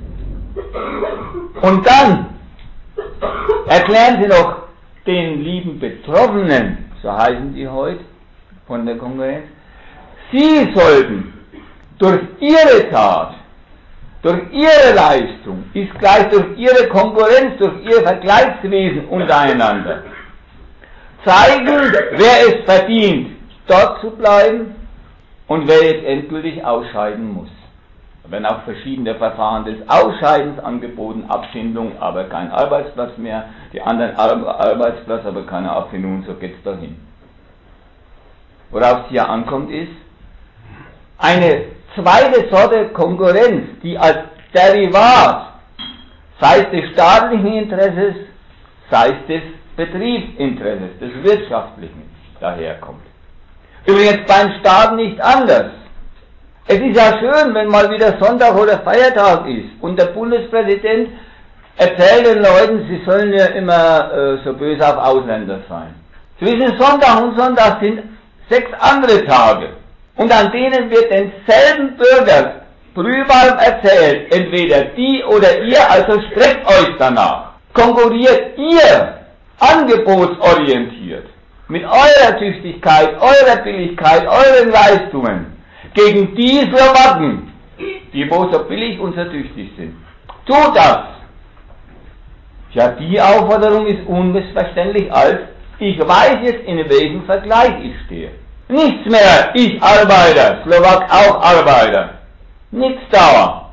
Und dann erklären Sie noch den lieben Betroffenen, so heißen die heute von der Konkurrenz, sie sollten durch ihre Tat, durch ihre Leistung, ist gleich durch ihre Konkurrenz, durch ihr Vergleichswesen untereinander, zeigen, wer es verdient, dort zu bleiben und wer jetzt endgültig ausscheiden muss. Da werden auch verschiedene Verfahren des Ausscheidens angeboten, Abfindung, aber kein Arbeitsplatz mehr, die anderen Arbeitsplatz, aber keine Abfindung, so geht's dahin. Worauf es hier ankommt ist, eine zweite Sorte Konkurrenz, die als Derivat, sei es des staatlichen Interesses, sei es des Betriebsinteresses, des wirtschaftlichen, daherkommt. Übrigens beim Staat nicht anders. Es ist ja schön, wenn mal wieder Sonntag oder Feiertag ist und der Bundespräsident erzählt den Leuten, sie sollen ja immer so böse auf Ausländer sein. Zwischen Sonntag und Sonntag sind 6 andere Tage und an denen wird denselben Bürgern brühwarm erzählt, entweder die oder ihr, also streckt euch danach. Konkurriert ihr angebotsorientiert mit eurer Tüchtigkeit, eurer Billigkeit, euren Leistungen gegen die Slowaken, die wo so billig und so tüchtig sind. Tut das! Ja, die Aufforderung ist unmissverständlich als, ich weiß jetzt, in welchem Vergleich ich stehe. Nichts mehr, ich Arbeiter, Slowak auch Arbeiter. Nichts da.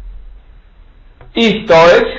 Ich Deutsch,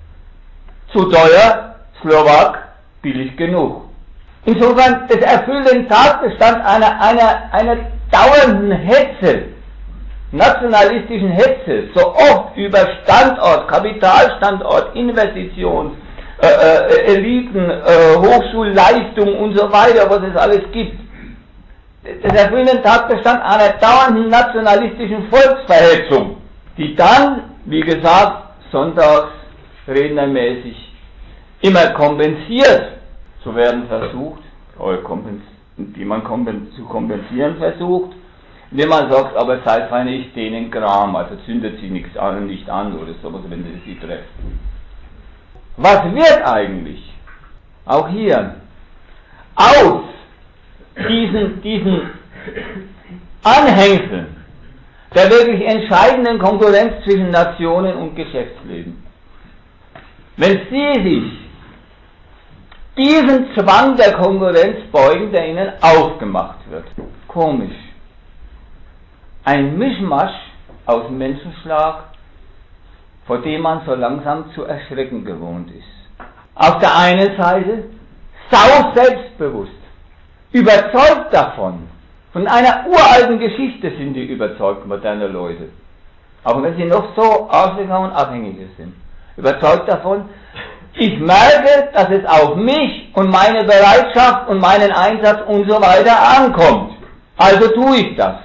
zu teuer, Slowak, billig genug. Insofern, das erfüllt den Tatbestand einer dauernden Hetze, nationalistischen Hetze, so oft über Standort, Kapitalstandort, Investitions, Eliten, Hochschulleistung und so weiter, was es alles gibt. Das erfüllt den Tatbestand einer dauernden nationalistischen Volksverhetzung, die dann, wie gesagt, sonntags rednermäßig immer kompensiert zu werden versucht, oder die man zu kompensieren versucht, indem man sagt, aber seid fein nicht denen Gram, also zündet sie nicht an oder sowas, wenn sie sie treffen. Was wird eigentlich, auch hier, aus diesen Anhängseln der wirklich entscheidenden Konkurrenz zwischen Nationen und Geschäftsleben? Wenn Sie sich diesen Zwang der Konkurrenz beugen, der Ihnen aufgemacht wird. Komisch. Ein Mischmasch aus Menschenschlag, vor dem man so langsam zu erschrecken gewohnt ist. Auf der einen Seite sau selbstbewusst, überzeugt davon, von einer uralten Geschichte sind die überzeugt, moderne Leute. Auch wenn sie noch so Arschlöcher und Abhängige sind. Überzeugt davon, ich merke, dass es auf mich und meine Bereitschaft und meinen Einsatz und so weiter ankommt. Also tue ich das.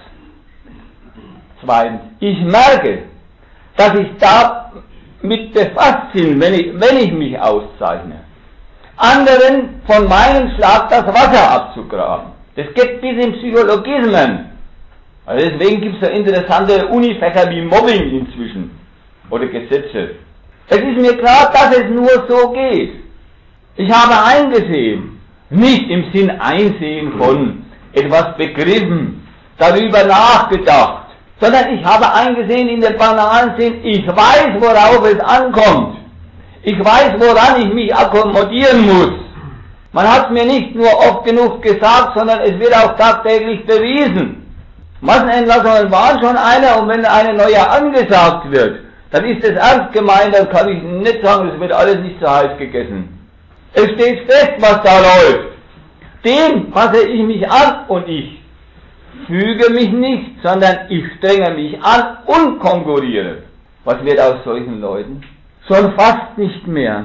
Zweitens, ich merke, dass ich damit befasst bin, wenn ich mich auszeichne, anderen von meinem Schlag das Wasser abzugraben. Das geht bis in Psychologismen. Also deswegen gibt es so interessante Unifächer wie Mobbing inzwischen. Oder Gesetze. Es ist mir klar, dass es nur so geht. Ich habe eingesehen, nicht im Sinn einsehen von etwas begriffen, darüber nachgedacht, sondern ich habe eingesehen in dem banalen Sinn, ich weiß, worauf es ankommt. Ich weiß, woran ich mich akkommodieren muss. Man hat es mir nicht nur oft genug gesagt, sondern es wird auch tagtäglich bewiesen. Massenentlassungen waren schon eine, und wenn eine neue angesagt wird, dann ist es ernst gemeint, dann kann ich nicht sagen, es wird alles nicht so heiß gegessen. Es steht fest, was da läuft. Dem passe ich mich an und ich füge mich nicht, sondern ich strenge mich an und konkurriere. Was wird aus solchen Leuten? Schon fast nicht mehr.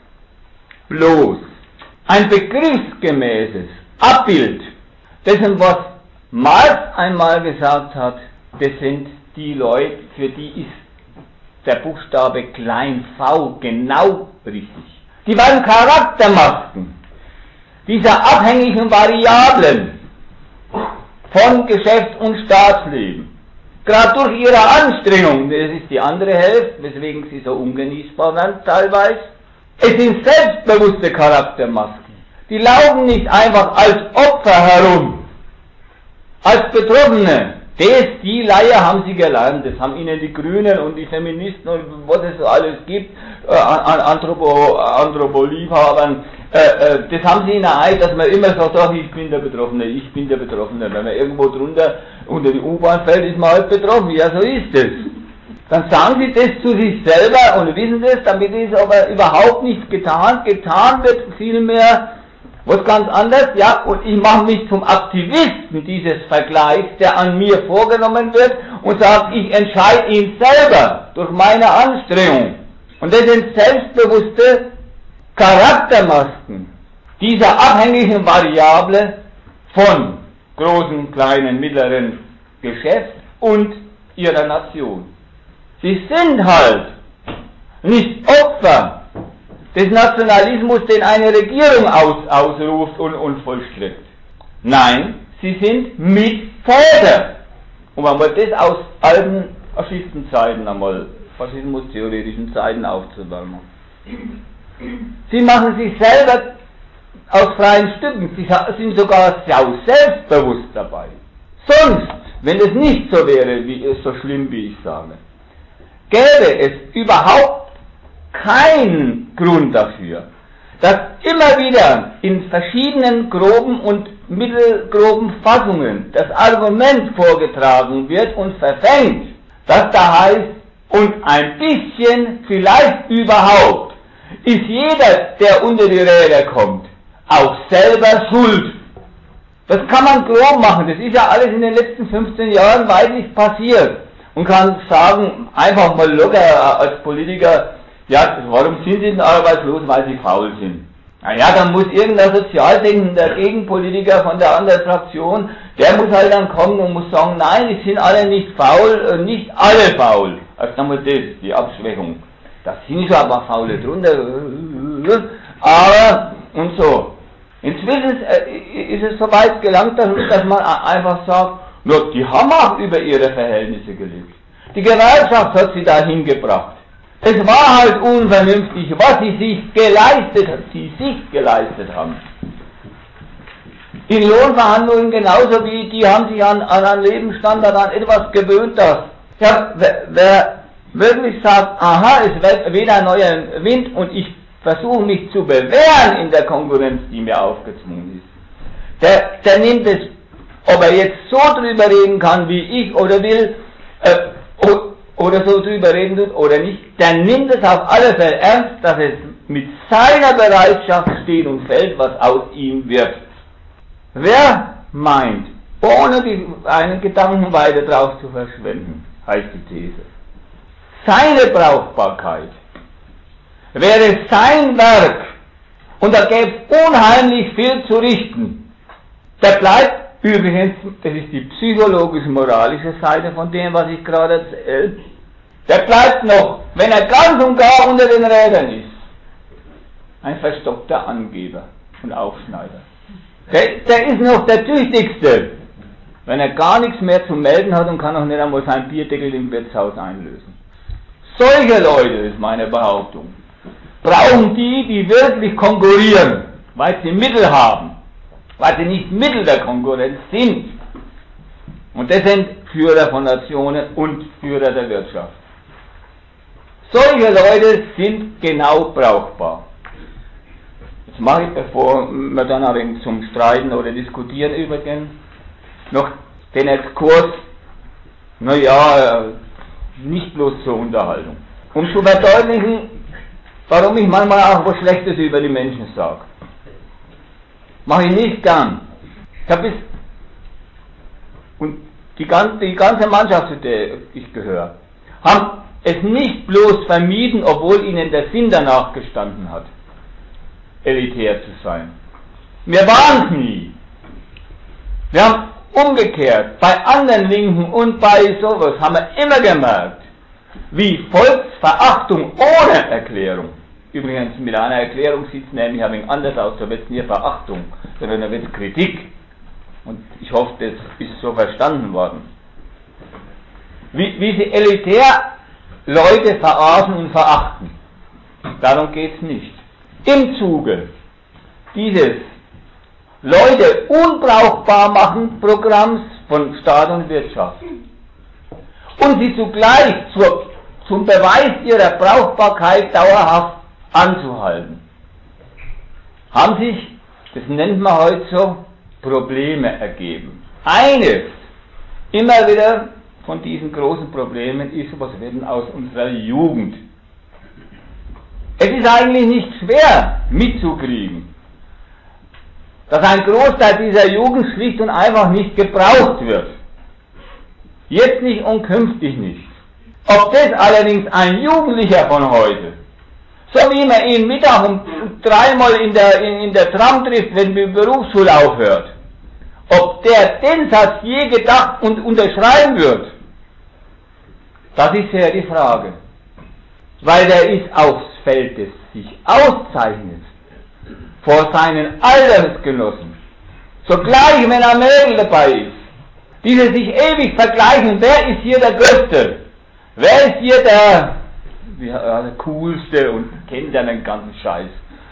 Bloß ein begriffsgemäßes Abbild dessen, was Marx einmal gesagt hat, das sind die Leute, für die ist der Buchstabe klein v genau richtig. Die waren Charaktermasken. dieser abhängigen Variablen von Geschäft und Staatsleben, gerade durch ihre Anstrengung, das ist die andere Hälfte, weswegen sie so ungenießbar werden teilweise, es sind selbstbewusste Charaktermasken. Die laufen nicht einfach als Opfer herum, als Betroffene. Die Leier haben sie gelernt, das haben ihnen die Grünen und die Feministen und was es so alles gibt, an Anthropoliebhabern, das haben sie in der Eid, dass man immer so sagt, ich bin der Betroffene. Wenn man irgendwo drunter unter die U-Bahn fällt, ist man halt betroffen. Ja, so ist es. Dann sagen sie das zu sich selber und wissen das, damit ist aber überhaupt nichts getan. Getan wird vielmehr was ganz anderes, ja, und ich mache mich zum Aktivisten dieses Vergleichs, der an mir vorgenommen wird und sage, ich entscheide ihn selber durch meine Anstrengung. Und das sind selbstbewusste Charaktermasken dieser abhängigen Variable von großen, kleinen, mittleren Geschäft und ihrer Nation. Sie sind halt nicht Opfer des Nationalismus, den eine Regierung ausruft und vollstreckt. Nein, sie sind Mittäter. Um einmal das aus alten Faschistenzeiten einmal, faschismustheoretischen Zeiten aufzuwärmen. Sie machen sich selber aus freien Stücken, sie sind sogar selbstbewusst dabei. Sonst, wenn es nicht so wäre, so schlimm wie ich sage, gäbe es überhaupt keinen Grund dafür, dass immer wieder in verschiedenen groben und mittelgroben Fassungen das Argument vorgetragen wird und verfängt, dass da heißt, und ein bisschen, vielleicht überhaupt, ist jeder, der unter die Räder kommt, auch selber schuld. Das kann man grob machen, das ist ja alles in den letzten 15 Jahren weitlich passiert und kann sagen, einfach mal locker als Politiker, ja, warum sind sie denn arbeitslos? Weil sie faul sind. Naja, dann muss irgendein sozialdenkender Gegenpolitiker von der anderen Fraktion, der muss halt dann kommen und muss sagen, nein, die sind alle nicht faul, nicht alle faul. Also dann mal das, die Abschwächung. Da sind schon aber Faule drunter, aber, und so. Inzwischen ist es so weit gelangt, dass man einfach sagt, na, die haben auch über ihre Verhältnisse gelebt. Die Gewerkschaft hat sie dahin gebracht. Es war halt unvernünftig, was sie sich geleistet haben. In Lohnverhandlungen genauso wie die haben sich an einen Lebensstandard, an etwas gewöhnt, das. Ja, wer wirklich sagt, aha, es weht ein neuer Wind und ich versuche mich zu bewähren in der Konkurrenz, die mir aufgezwungen ist, der nimmt es, ob er jetzt so drüber reden kann, wie ich oder will, oder so drüber reden tut oder nicht, der nimmt es auf alle Fälle ernst, dass es mit seiner Bereitschaft steht und fällt, was aus ihm wird. Wer meint, ohne einen Gedanken weiter drauf zu verschwenden, heißt die These, seine Brauchbarkeit wäre sein Werk und da gäbe es unheimlich viel zu richten. Der bleibt übrigens, das ist die psychologisch-moralische Seite von dem, was ich gerade erzähle, der bleibt noch, wenn er ganz und gar unter den Rädern ist, ein verstockter Angeber und Aufschneider. Der ist noch der Tüchtigste, wenn er gar nichts mehr zu melden hat und kann auch nicht einmal seinen Bierdeckel im Wirtshaus einlösen. Solche Leute, ist meine Behauptung, brauchen die wirklich konkurrieren, weil sie Mittel haben, weil sie nicht Mittel der Konkurrenz sind. Und das sind Führer von Nationen und Führer der Wirtschaft. Solche Leute sind genau brauchbar. Jetzt mache ich, bevor wir dann ein wenig zum Streiten oder Diskutieren übergehen, noch den Exkurs, nicht bloß zur Unterhaltung. Um zu verdeutlichen, warum ich manchmal auch was Schlechtes über die Menschen sage. Mache ich nicht gern. Und die ganze Mannschaft, zu der ich gehöre, haben es nicht bloß vermieden, obwohl ihnen der Sinn danach gestanden hat, elitär zu sein. Wir waren es nie. Wir haben umgekehrt, bei anderen Linken und bei sowas haben wir immer gemerkt, wie Volksverachtung ohne Erklärung übrigens mit einer Erklärung sieht es nämlich ein wenig anders aus, da wird es nicht Verachtung, sondern da wird es Kritik. Und ich hoffe, das ist so verstanden worden. Wie sie elitär Leute verarschen und verachten. Darum geht es nicht. Im Zuge dieses Leute unbrauchbar machen Programms von Staat und Wirtschaft und sie zugleich zum Beweis ihrer Brauchbarkeit dauerhaft anzuhalten, haben sich, das nennt man heute so, Probleme ergeben. Eines, immer wieder von diesen großen Problemen ist, was wird denn aus unserer Jugend? Es ist eigentlich nicht schwer mitzukriegen, dass ein Großteil dieser Jugend schlicht und einfach nicht gebraucht wird. Jetzt nicht und künftig nicht. Ob das allerdings ein Jugendlicher von heute, so wie man ihn Mittag um 3-mal in der Tram trifft, wenn die Berufsschule aufhört, ob der den Satz je gedacht und unterschreiben wird, das ist ja die Frage. Weil der ist aufs Feld des sich auszeichnet vor seinen Altersgenossen. Sogleich, wenn ein Mädel dabei ist, diese sich ewig vergleichen, wer ist hier der Größte? Wer ist hier der Coolste und kennt ja den ganzen Scheiß?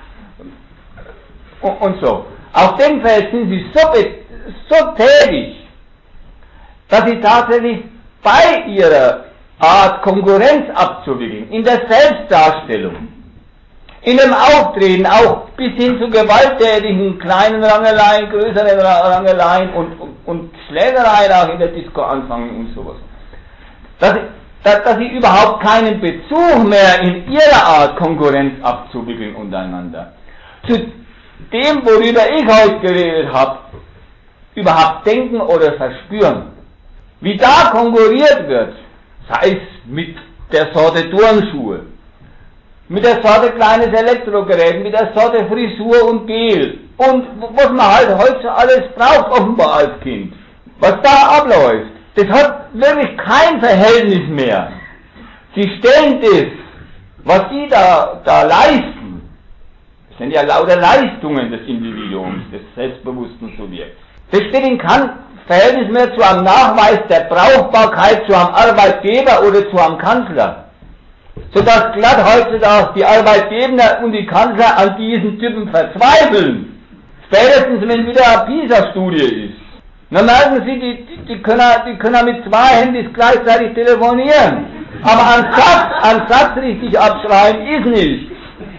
Und so. Auf dem Feld sind sie so tätig, dass sie tatsächlich bei ihrer Art Konkurrenz abzuwickeln, in der Selbstdarstellung, in dem Auftreten, auch bis hin zu gewalttätigen kleinen Rangeleien, größeren Rangeleien und Schlägereien auch in der Disco anfangen und sowas. Dass sie überhaupt keinen Bezug mehr in ihrer Art Konkurrenz abzuwickeln untereinander. Zu dem, worüber ich heute geredet habe, überhaupt denken oder verspüren. Wie da konkurriert wird, sei es mit der Sorte Turnschuhe, mit der Sorte kleines Elektrogerät, mit der Sorte Frisur und Gel und was man halt heute so alles braucht, offenbar als Kind. Was da abläuft, das hat wirklich kein Verhältnis mehr. Sie stellen das, was sie da leisten, das sind ja lauter Leistungen des Individuums, des selbstbewussten Subjekts. Das steht in keinem Verhältnis mehr zu einem Nachweis der Brauchbarkeit zu einem Arbeitgeber oder zu einem Kanzler. Sodass glatt heutzutage die Arbeitgeber und die Kanzler an diesen Typen verzweifeln. Spätestens wenn wieder eine PISA-Studie ist. Dann merken sie, die können mit 2 Handys gleichzeitig telefonieren. Aber einen Satz richtig abschreiben ist nicht.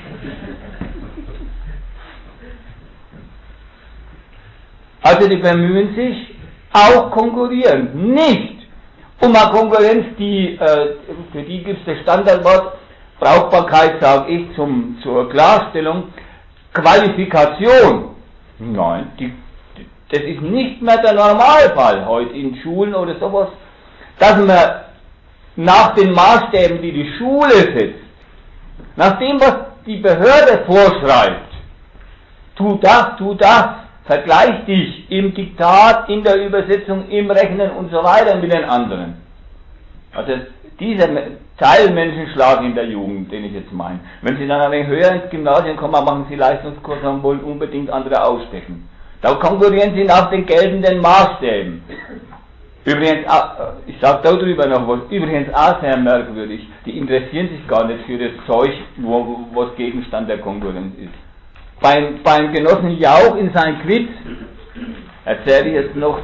Also die bemühen sich, auch konkurrieren. Nicht um eine Konkurrenz, für die gibt es das Standardwort, Brauchbarkeit, sage ich, zur Klarstellung, Qualifikation. Nein, das ist nicht mehr der Normalfall heute in Schulen oder sowas, dass man nach den Maßstäben, die die Schule setzt, nach dem, was die Behörde vorschreibt, tu das, vergleich dich im Diktat, in der Übersetzung, im Rechnen und so weiter mit den anderen. Also dieser Teilmenschenschlag in der Jugend, den ich jetzt meine. Wenn Sie dann ein wenig höher ins Gymnasium kommen, machen Sie Leistungskurse und wollen unbedingt andere ausstechen. Da konkurrieren Sie nach den geltenden Maßstäben. Übrigens, ich sage darüber noch was, übrigens auch sehr merkwürdig, die interessieren sich gar nicht für das Zeug, was Gegenstand der Konkurrenz ist. Beim Genossen Jauch in seinem Quiz, erzähle ich jetzt noch,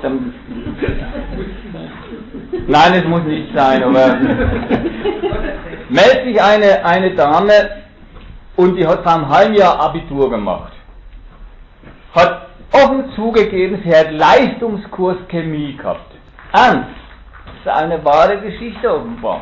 nein, es muss nicht sein, aber meldet sich eine Dame und die hat vor einem halben Jahr Abitur gemacht. Hat offen zugegeben, sie hat Leistungskurs Chemie gehabt. Ernst, das ist eine wahre Geschichte offenbar.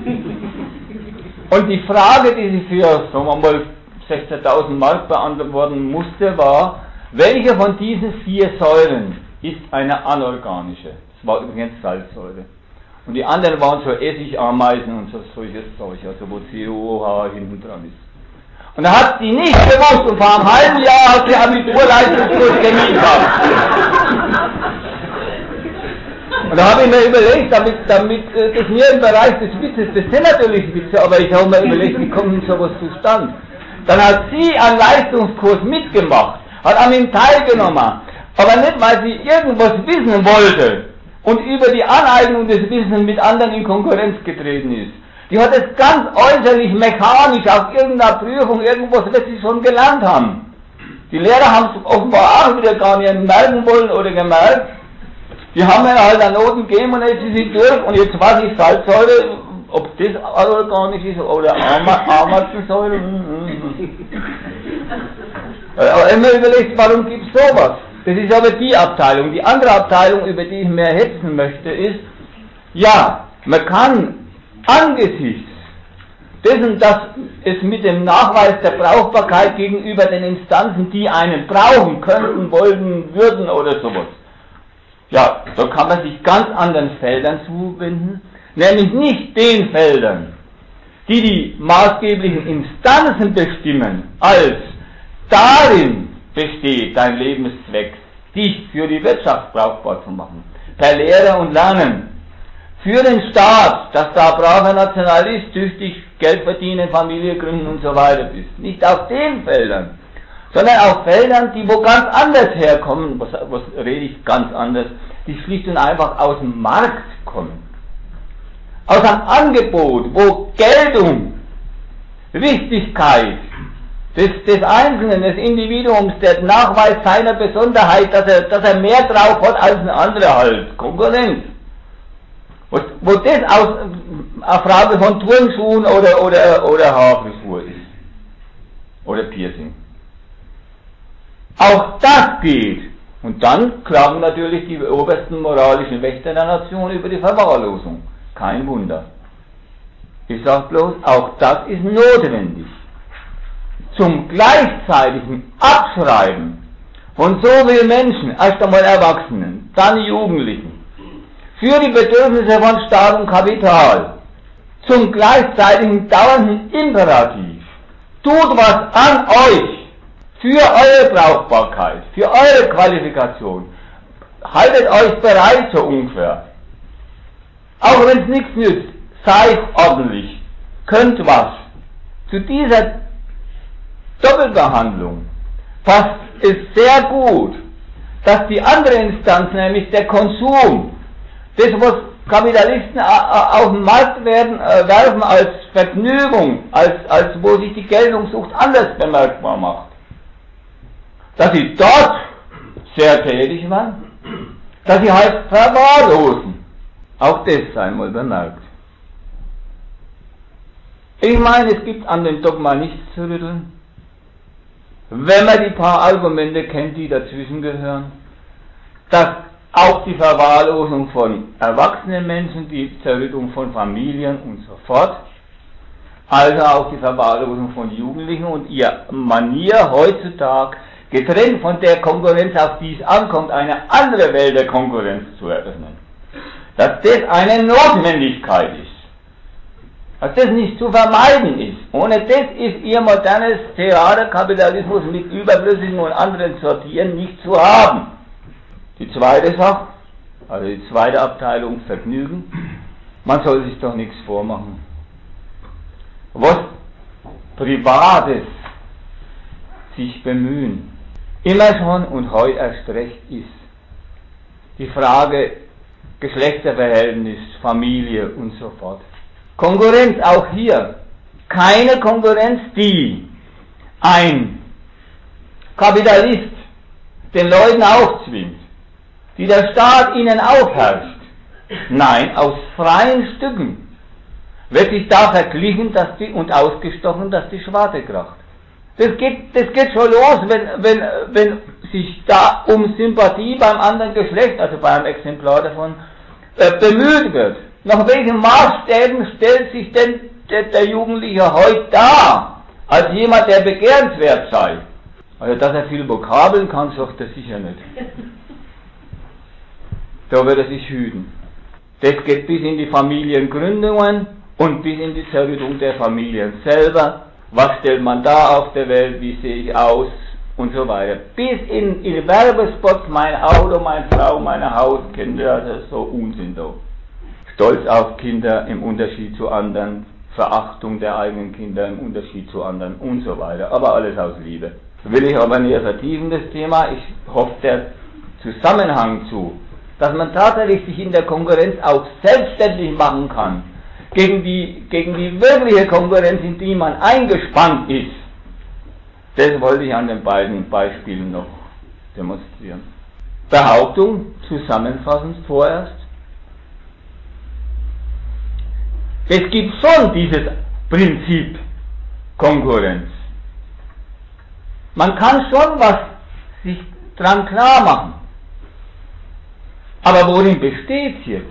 Und die Frage, die sie für, sagen wir mal, 16.000 Mark beantworten musste, war, welche von diesen 4 Säuren ist eine anorganische? Das war übrigens Salzsäure. Und die anderen waren so Essigameisen und solches Zeug, also wo COH hinten dran ist. Und da hat sie nicht gewusst und vor einem halben Jahr hat sie Abiturleistungskurs Chemie gehabt. Und da habe ich mir überlegt, damit das mir im Bereich des Witzes, das sind natürlich Witze, aber ich habe mir überlegt, wie kommt denn sowas zustande? dann hat sie einen Leistungskurs mitgemacht, hat an ihm teilgenommen, aber nicht, weil sie irgendwas wissen wollte und über die Aneignung des Wissens mit anderen in Konkurrenz getreten ist. Die hat es ganz äußerlich, mechanisch, auf irgendeiner Prüfung, irgendwas wird sie schon gelernt haben. Die Lehrer haben es offenbar auch wieder gar nicht merken wollen oder gemerkt. Die haben mir halt eine Noten gegeben und jetzt ist sie durch und jetzt weiß ich Salzsäure, ob das organisch ist oder Ameisensäure. Aber immer überlegt, warum gibt es sowas? Das ist aber die Abteilung. Die andere Abteilung, über die ich mehr hetzen möchte, ist, ja, man kann angesichts dessen, dass es mit dem Nachweis der Brauchbarkeit gegenüber den Instanzen, die einen brauchen könnten, wollten, würden oder sowas, ja, da kann man sich ganz anderen Feldern zuwenden, nämlich nicht den Feldern, die die maßgeblichen Instanzen bestimmen, als darin besteht dein Lebenszweck, dich für die Wirtschaft brauchbar zu machen, per Lehre und Lernen, für den Staat, dass da braver Nationalist, tüchtig Geld verdienen, Familie gründen und so weiter bist. Nicht auf den Feldern, sondern auf Feldern, die wo ganz anders herkommen, was rede ich ganz anders, die schlicht und einfach aus dem Markt kommen. Aus einem Angebot, wo Geltung, Wichtigkeit des Einzelnen, des Individuums, der Nachweis seiner Besonderheit, dass er mehr drauf hat als ein anderer halt, Konkurrenz. Wo das eine Frage von Turnschuhen oder Haarfrisur ist. Oder Piercing. Auch das geht. Und dann klagen natürlich die obersten moralischen Wächter der Nation über die Verwahrlosung. Kein Wunder. Ich sage bloß, auch das ist notwendig. Zum gleichzeitigen Abschreiben von so vielen Menschen, erst einmal Erwachsenen, dann Jugendlichen, für die Bedürfnisse von Staat und Kapital, zum gleichzeitigen dauernden Imperativ, tut was an euch, für eure Brauchbarkeit, für eure Qualifikation, haltet euch bereit so ungefähr, auch wenn es nichts nützt, seid ordentlich, könnt was. Zu dieser Doppelbehandlung passt es sehr gut, dass die andere Instanz, nämlich der Konsum, das, was Kapitalisten auf den Markt werfen als Vergnügung, als wo sich die Geltungssucht anders bemerkbar macht, dass sie dort sehr tätig waren, dass sie halt verwahrlosen. Auch das sei mal bemerkt. Ich meine, es gibt an dem Dogma nichts zu rütteln, wenn man die paar Argumente kennt, die dazwischen gehören, dass auch die Verwahrlosung von erwachsenen Menschen, die Zerrüttung von Familien und so fort, also auch die Verwahrlosung von Jugendlichen und ihr Manier heutzutage, getrennt von der Konkurrenz, auf die es ankommt, eine andere Welt der Konkurrenz zu eröffnen. Dass das eine Notwendigkeit ist. Dass das nicht zu vermeiden ist. Ohne das ist ihr modernes Theaterkapitalismus mit überflüssigen und anderen Sortieren nicht zu haben. Die zweite Sache, also die zweite Abteilung, Vergnügen. Man soll sich doch nichts vormachen. Was Privates sich bemühen, immer schon und heute erst recht ist die Frage Geschlechterverhältnis, Familie und so fort. Konkurrenz auch hier. Keine Konkurrenz, die ein Kapitalist den Leuten aufzwingt, die der Staat ihnen aufherrscht. Nein, aus freien Stücken wird sich da verglichen und ausgestochen, dass die Schwarte kracht. Das geht schon los, wenn sich da um Sympathie beim anderen Geschlecht, also beim Exemplar davon, bemüht wird. Nach welchen Maßstäben stellt sich denn der Jugendliche heute dar, als jemand, der begehrenswert sei? Also, dass er viel Vokabeln kann, sagt er sicher nicht. Da wird er sich hüten. Das geht bis in die Familiengründungen und bis in die Zerrüttung der Familien selber. Was stellt man da auf der Welt, wie sehe ich aus und so weiter. Bis in Werbespots, mein Auto, meine Frau, mein Haus, Kinder, das ist so Unsinn da. Stolz auf Kinder im Unterschied zu anderen, Verachtung der eigenen Kinder im Unterschied zu anderen und so weiter, aber alles aus Liebe. Will ich aber näher vertiefen, das Thema. Ich hoffe, der Zusammenhang zu, dass man tatsächlich sich in der Konkurrenz auch selbstständig machen kann, gegen die wirkliche Konkurrenz, in die man eingespannt ist. Das wollte ich an den beiden Beispielen noch demonstrieren. Behauptung, zusammenfassend vorerst. Es gibt schon dieses Prinzip Konkurrenz. Man kann schon was sich dran klar machen. Aber worin besteht es jetzt?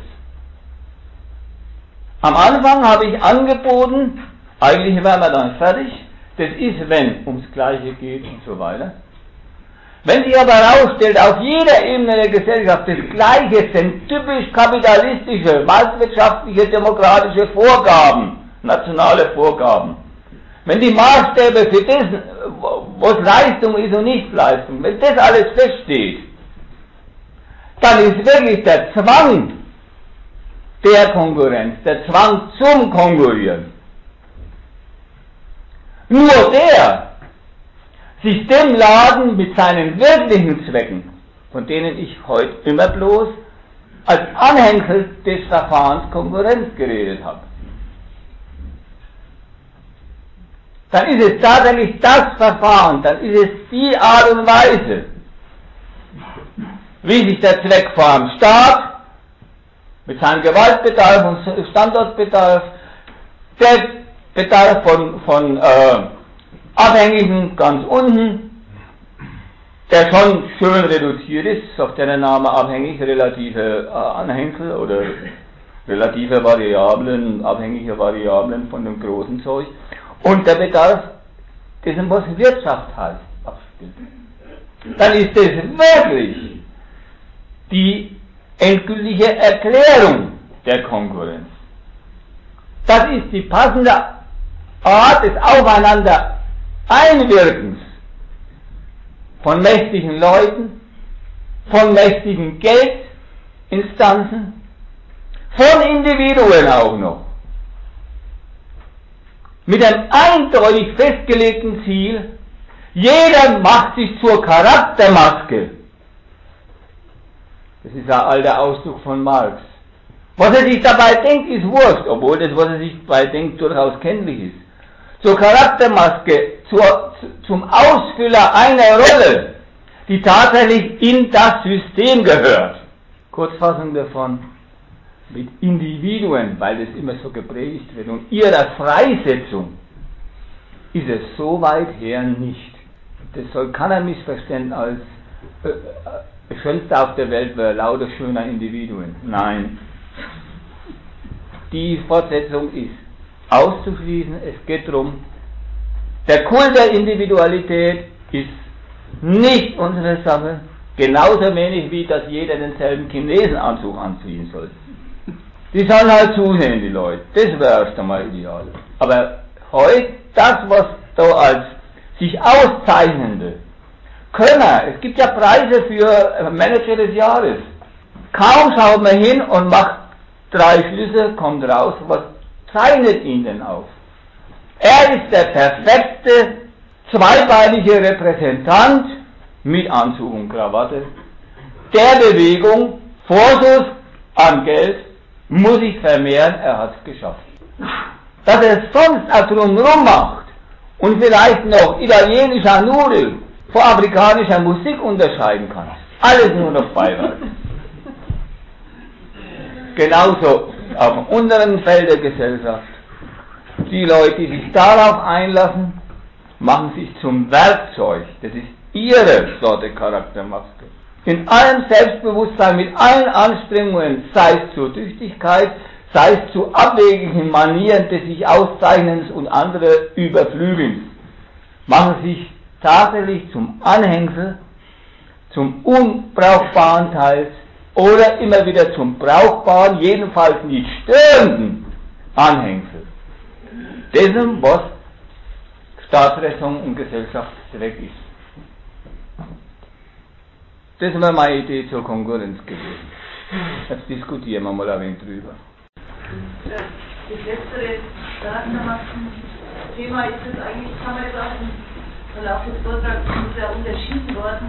Am Anfang habe ich angeboten, eigentlich wären wir dann fertig, das ist, wenn ums Gleiche geht und so weiter. Wenn sich aber herausstellt, auf jeder Ebene der Gesellschaft das Gleiche sind typisch kapitalistische, marktwirtschaftliche, demokratische Vorgaben, nationale Vorgaben. Wenn die Maßstäbe für das, was Leistung ist und nicht Leistung, wenn das alles feststeht, dann ist wirklich der Zwang der Konkurrenz, der Zwang zum Konkurrieren, nur der, sich dem Laden mit seinen wirklichen Zwecken, von denen ich heute immer bloß als Anhängsel des Verfahrens Konkurrenz geredet habe. Dann ist es tatsächlich das Verfahren, dann ist es die Art und Weise, wie sich der Zweck vor einem Staat mit seinem Gewaltbedarf und Standortbedarf, der Bedarf von Abhängigen ganz unten, der schon schön reduziert ist, sagt der Name abhängig, relative Anhängsel oder relative Variablen, abhängige Variablen von dem großen Zeug, und der Bedarf dessen, was Wirtschaft heißt, abspielt. Dann ist es wirklich die endgültige Erklärung der Konkurrenz. Das ist die passende Art des Aufeinander Einwirkens von mächtigen Leuten, von mächtigen Geldinstanzen, von Individuen auch noch, mit einem eindeutig festgelegten Ziel: jeder macht sich zur Charaktermaske. Das ist ein alter Ausdruck von Marx. Was er sich dabei denkt, ist wurscht, obwohl das, was er sich dabei denkt, durchaus kenntlich ist. Zur Charaktermaske, zum Ausfüller einer Rolle, die tatsächlich in das System gehört. Kurzfassung davon: mit Individuen, weil das immer so gepredigt wird, und ihrer Freisetzung ist es so weit her nicht. Das soll keiner missverstehen als das Schönste auf der Welt wäre lauter schöner Individuen. Nein. Die Fortsetzung ist auszuschließen. Es geht darum, der Kult der Individualität ist nicht unsere Sache, genauso wenig wie, dass jeder denselben Chinesenanzug anziehen soll. Die sollen halt zusehen, die Leute. Das wäre erst einmal ideal. Aber heute, das, was da als sich auszeichnende Könner, es gibt ja Preise für Manager des Jahres. Kaum schaut man hin und macht 3 Schlüsse, kommt raus, was zeichnet ihn denn aus? Er ist der perfekte, zweibeinige Repräsentant mit Anzug und Krawatte der Bewegung. Vorschuss an Geld muss sich vermehren, er hat es geschafft. Dass er es sonst auch drumherum macht und vielleicht noch italienischer Nudel vor afrikanischer Musik unterscheiden kann, alles nur noch Beiwerk. Genauso auf dem unteren Feld der Gesellschaft. Die Leute, die sich darauf einlassen, machen sich zum Werkzeug. Das ist ihre Sorte Charaktermaske. In allem Selbstbewusstsein, mit allen Anstrengungen, sei es zur Tüchtigkeit, sei es zu abwegigen Manieren des sich Auszeichnens und andere Überflügelns, machen sich tatsächlich zum Anhängsel, zum unbrauchbaren Teils oder immer wieder zum brauchbaren, jedenfalls nicht störenden Anhängsel dessen, was Staatsräson und Gesellschaftszweck ist. Das wäre meine Idee zur Konkurrenz gewesen. Jetzt diskutieren wir mal ein wenig drüber.
das letztere Charaktermasken-Thema ist das eigentlich, kann man das auch im Verlauf des Vortrags ist ja unterschieden worden,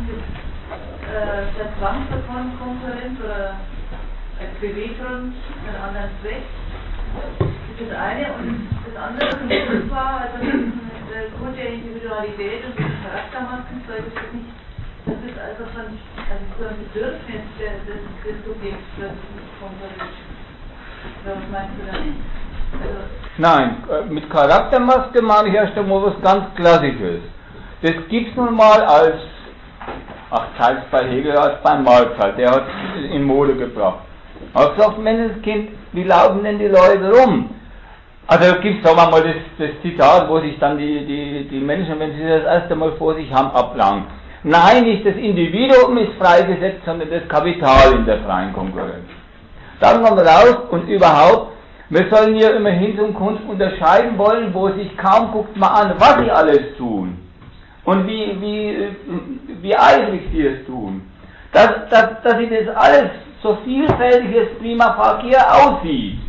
der Zwangskonkurrenz oder als Beweggrund für einen anderen Zweck. Das ist das eine, und das andere zum Schluss war, also der Grund der Individualität und des Charaktermaskenzeug ist das nicht, das ist also von, also so ein Bedürfnis des Subjekts, das nicht konkurriert. Was meinst du damit? Also,
nein, mit Charaktermaske meine ich erst einmal was ganz Klassisches. Das gibt es nun mal als, teils bei Hegel als beim Mahlzeit, der hat es in Mode gebracht. Er hat gesagt, Menschenskind, wie laufen denn die Leute rum? Also gibt es, sagen wir mal, das Zitat, wo sich dann die Menschen, wenn sie das erste Mal vor sich haben, ablangen. Nein, nicht das Individuum ist freigesetzt, sondern das Kapital in der freien Konkurrenz. Dann kommen wir raus und überhaupt, wir sollen hier immerhin zum Kunst unterscheiden wollen, wo sich kaum guckt man an, was sie alles tun. Und wie eifrig sie es tun. Dass sie das alles so vielfältig es prima facie aussieht.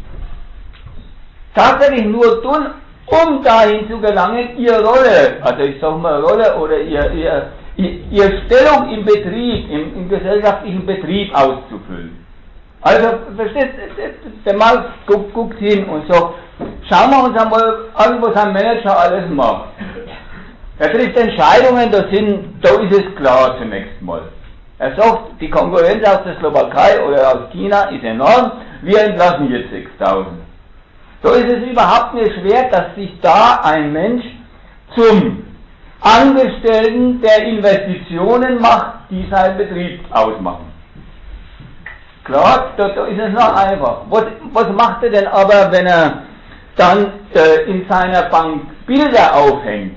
Tatsächlich nur tun, um dahin zu gelangen, ihre Rolle, also ich sag mal Rolle oder ihre Stellung im Betrieb, im gesellschaftlichen Betrieb auszufüllen. Also, versteht, der Marx guckt hin und sagt, schauen wir uns einmal an, was ein Manager alles macht. Er trifft Entscheidungen, da ist es klar zunächst mal. Er sagt, die Konkurrenz aus der Slowakei oder aus China ist enorm, wir entlassen jetzt 6.000. So ist es überhaupt nicht schwer, dass sich da ein Mensch zum Angestellten der Investitionen macht, die seinen Betrieb ausmachen. Klar, da ist es noch einfach. Was macht er denn aber, wenn er dann in seiner Bank Bilder aufhängt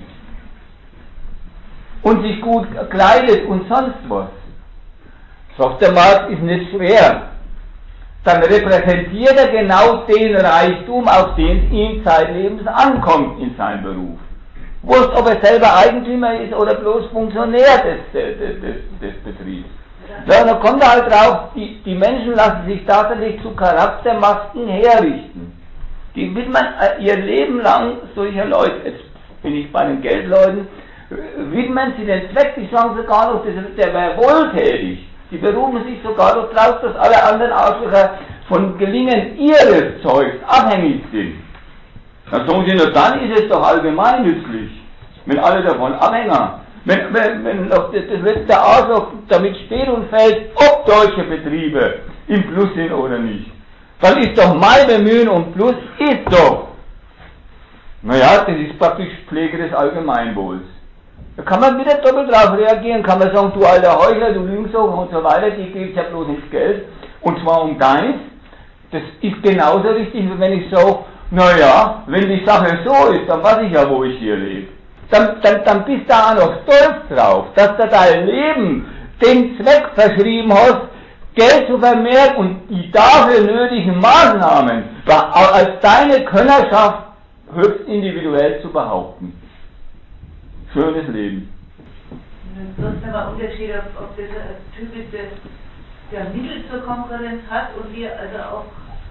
und sich gut kleidet und sonst was? Sagt der Markt, ist nicht schwer. Dann repräsentiert er genau den Reichtum, auf den es ihm zeitlebens ankommt in seinem Beruf. Wurscht, ob er selber Eigentümer ist oder bloß Funktionär des Betriebs. Ja, dann kommt er halt drauf, die Menschen lassen sich tatsächlich zu Charaktermasken herrichten. Die widmen ihr Leben lang solcher Leute, jetzt bin ich bei den Geldleuten, widmen sie den Zweck, die sagen sogar noch, der wäre wohltätig. Die berufen sich sogar noch drauf, dass alle anderen Arschlöcher von Gelingen ihres Zeugs abhängig sind. Dann sagen sie, nur dann ist es doch allgemein nützlich, wenn alle davon abhängen. Wenn noch das letzte Arschloch damit steht und fällt, ob deutsche Betriebe im Plus sind oder nicht, dann ist doch mein Bemühen um Plus, ist doch. Naja, das ist praktisch Pflege des Allgemeinwohls. Da kann man wieder doppelt drauf reagieren, kann man sagen, du alter Heuchler, du Lügensohn und so weiter, die geht ja bloß ins Geld, und zwar um deins. Das ist genauso richtig, wie wenn ich sage, naja, wenn die Sache so ist, dann weiß ich ja, wo ich hier lebe. Dann bist du auch noch stolz drauf, dass du dein Leben dem Zweck verschrieben hast, Geld zu vermehren und die dafür nötigen Maßnahmen als deine Könnerschaft höchst individuell zu behaupten. Schönes Leben.
Sonst haben wir einen Unterschied, ob das ein Typ ist, der Mittel zur Konkurrenz hat und die also auch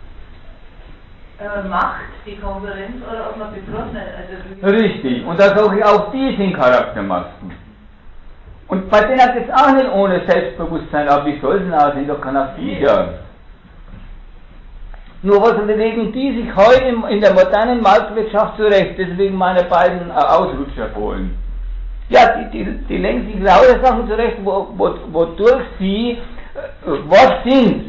macht, die Konkurrenz, oder ob man betroffen ist. Also
richtig, und da sage ich auch, die sind Charaktermasken. Und bei denen geht es auch nicht ohne Selbstbewusstsein, aber wie soll es denn sind doch keine Viecher. Nur was legen die sich heute in der modernen Marktwirtschaft zurecht, deswegen meine beiden Ausrutscherpolen. Ja, die legen sich lauter Sachen zurecht, wodurch sie was sind.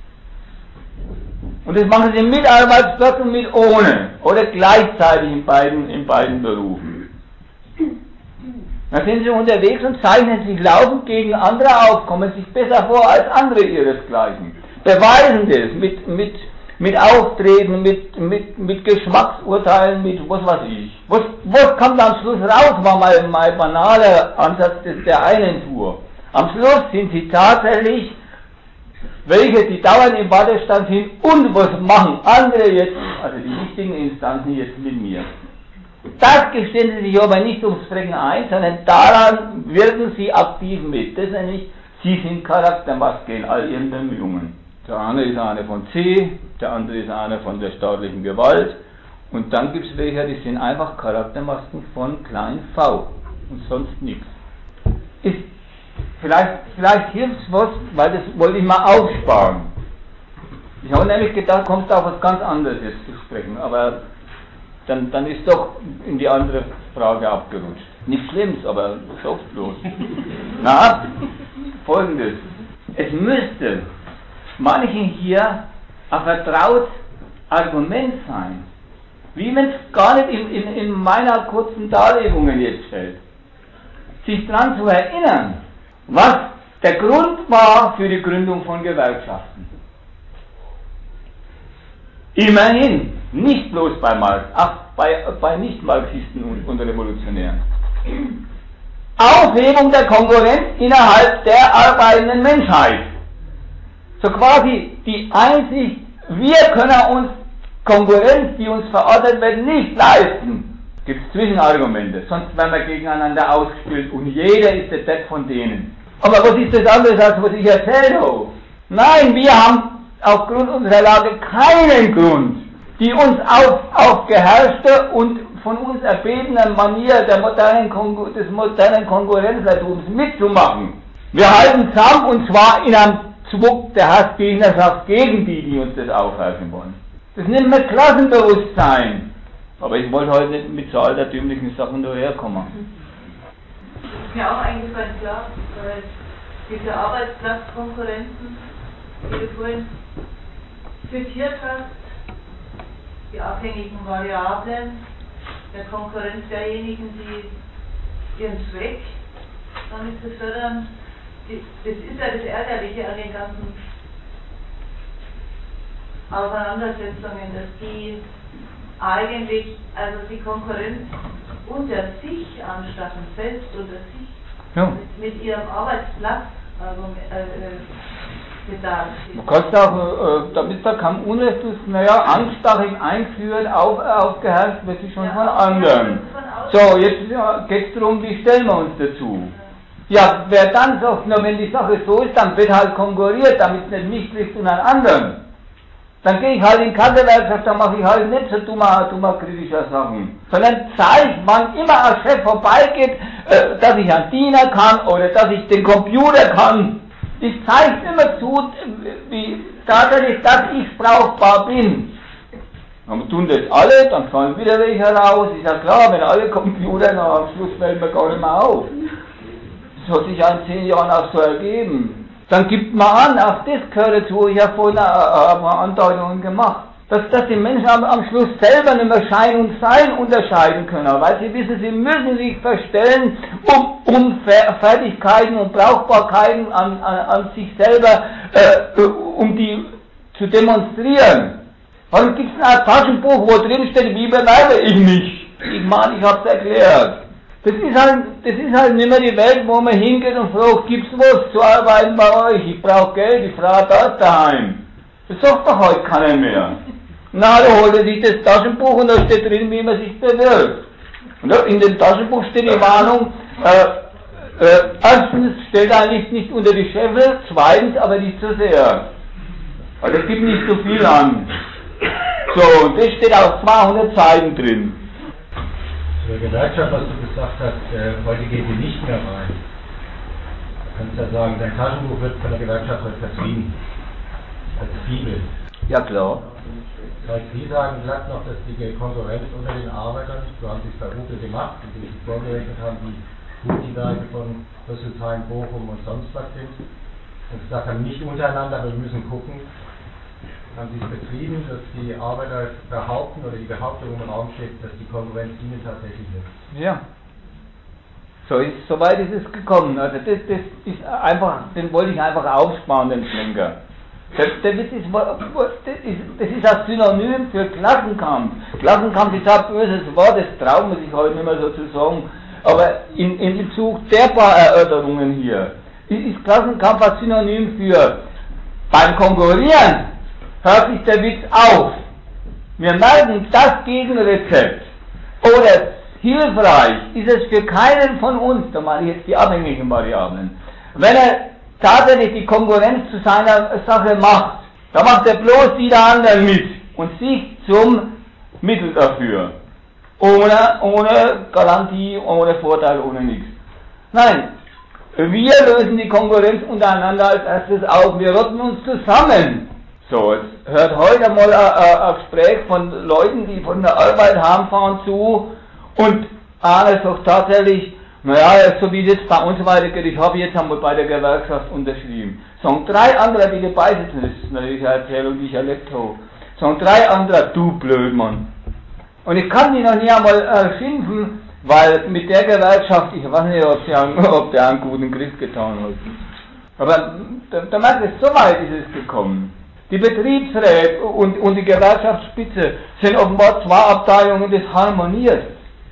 Und das machen sie mit Arbeitsplatz und mit ohne. Oder gleichzeitig in beiden Berufen. Da sind sie unterwegs und zeichnen sich laufend gegen andere auf, kommen sich besser vor als andere ihresgleichen. Beweisen das mit Auftreten, mit Geschmacksurteilen, mit was weiß ich. Was kommt am Schluss raus, war mein banaler Ansatz der einen Tour. Am Schluss sind sie tatsächlich welche, die dauernd im Wartestand sind und was machen andere jetzt, also die wichtigen Instanzen jetzt mit mir. Das gestehen sie sich aber nicht ums Frecken ein, sondern daran wirken sie aktiv mit. Das ist nämlich, sie sind Charaktermaske in all ihren Bemühungen. Der eine ist einer von C, der andere ist einer von der staatlichen Gewalt. Und dann gibt es welche, die sind einfach Charaktermasken von klein v und sonst nichts. Vielleicht hilft es was, weil das wollte ich mal aufsparen. Ich habe nämlich gedacht, kommst du auf was ganz anderes jetzt zu sprechen, aber dann ist doch in die andere Frage abgerutscht. Nichts Schlimmes, aber so bloß. Na, Folgendes. Es müsste manchen hier ein vertrautes Argument sein, wie wenn es gar nicht in meiner kurzen Darlegungen jetzt fällt, sich daran zu erinnern, was der Grund war für die Gründung von Gewerkschaften. Immerhin, nicht bloß bei Marx, auch bei Nicht-Marxisten und Revolutionären. Aufhebung der Konkurrenz innerhalb der arbeitenden Menschheit. So quasi die Einsicht, wir können uns Konkurrenz, die uns verordnet wird, nicht leisten. Gibt es Zwischenargumente, sonst werden wir gegeneinander ausgespielt und jeder ist der Depp von denen. Aber was ist das anderes, als was ich erzählt habe? Nein, wir haben aufgrund unserer Lage keinen Grund, die uns auf geherrschte und von uns erbetene Manier des modernen Konkurrenztums mitzumachen. Wir halten zusammen und zwar in einem Zwug der Hassgegnerschaft gegen die uns das aufhelfen wollen. Das nennt man Klassenbewusstsein. Aber ich wollte heute nicht mit so altertümlichen Sachen daherkommen.
Das ist mir auch eingefallen, klar, weil diese Arbeitsplatzkonkurrenzen, die du vorhin zitiert hast, die abhängigen Variablen der Konkurrenz derjenigen, die ihren Zweck damit befördern, das ist ja das Ärgerliche an den ganzen Auseinandersetzungen, dass die eigentlich, also die Konkurrenz unter sich anstatten, selbst unter sich, ja, mit ihrem Arbeitsplatz Bedarf.
Du kannst auch, damit da kein Unrecht ist, angstachig eingeführt, aufgeherrscht wird sie schon von anderen. So, jetzt geht es darum, wie stellen wir uns dazu? Ja, wer dann sagt, na, wenn die Sache so ist, dann wird halt konkurriert, damit es nicht mich trifft und einen anderen. Dann gehe ich halt in keine Gewerkschaft, dann mache ich halt nicht so dummer kritischer Sachen. Sondern zeigt, wann immer ein Chef vorbeigeht, dass ich einen Diener kann oder dass ich den Computer kann. Ich zeige immer zu, wie tatsächlich, dass ich brauchbar bin. Dann tun das alle, dann fallen wieder welche raus. Ist ja klar, wenn alle Computer, dann am Schluss fällt mir gar nicht mehr auf. Das hat sich ja in 10 Jahren auch so ergeben. Dann gibt man an, auch das gehört dazu, ich habe vorhin ein paar Andeutungen gemacht, dass die Menschen am Schluss selber nicht mehr Schein und Sein unterscheiden können, weil sie wissen, sie müssen sich verstellen, um Fertigkeiten und Brauchbarkeiten an sich selber, um die zu demonstrieren. Warum gibt es ein Taschenbuch, wo drin steht, wie bewerbe ich mich? Ich meine, ich habe es erklärt. Das ist halt nicht mehr die Welt, wo man hingeht und fragt, gibt's was zu arbeiten bei euch? Ich brauche Geld, ich frage das daheim. Das sagt doch heute keiner mehr. Na, da holt er sich das Taschenbuch und da steht drin, wie man sich bewirbt. Und in dem Taschenbuch steht die Warnung, erstens stellt eigentlich nicht unter die Scheffel, zweitens aber nicht so sehr. Also es gibt nicht so viel an. So, und das steht auf 200 Seiten drin.
Zur Gewerkschaft, was du gesagt hast, heute geht die nicht mehr rein. Du kannst ja sagen, dein Taschenbuch wird von der Gewerkschaft heute vertrieben. Als Bibel.
Ja, klar.
Sie sagen glatt noch, dass die Konkurrenz unter den Arbeitern, so haben sie es bei Rupel gemacht, die sich vorgerechnet haben, wie gut die Werke von Rüsselsheim, Bochum und sonst was sind. Und gesagt haben, nicht untereinander, aber wir müssen gucken. Haben sie es betrieben, dass die Arbeiter behaupten oder die Behauptung im Raum steht, dass die Konkurrenz ihnen tatsächlich hilft.
Ja. So weit ist es gekommen. Also das ist einfach, den wollte ich einfach aufsparen, den Schlenker. Das ist ein Synonym für Klassenkampf. Klassenkampf ist ein böses Wort, das traut man sich heute nicht mehr so zu sagen. Aber in Bezug der paar Erörterungen hier ist Klassenkampf ein Synonym für beim Konkurrieren hört sich der Witz auf. Wir merken, das Gegenrezept oder hilfreich ist es für keinen von uns, da meine ich jetzt die abhängigen Variablen, wenn er tatsächlich die Konkurrenz zu seiner Sache macht Da macht er bloß die der anderen mit und sich zum Mittel dafür. Ohne Garantie, ohne Vorteil, ohne nichts. Nein, wir lösen die Konkurrenz untereinander als erstes auf. Wir rotten uns zusammen. So, jetzt hört heute mal ein Gespräch von Leuten, die von der Arbeit heimfahren zu und einer sagt tatsächlich, naja, so wie es jetzt bei uns weitergeht, ich habe jetzt einmal bei der Gewerkschaft unterschrieben. Sagen 3 andere, die dabei sitzen, das ist natürlich eine Erzählung, die ich erlebt habe. Sagen 3 andere, du Blödmann. Und ich kann die noch nie einmal schimpfen, weil mit der Gewerkschaft, ich weiß nicht, ob der einen guten Griff getan hat. Aber da merkt es, so weit ist es gekommen. Die Betriebsräte und die Gewerkschaftsspitze sind offenbar 2 Abteilungen, das harmoniert.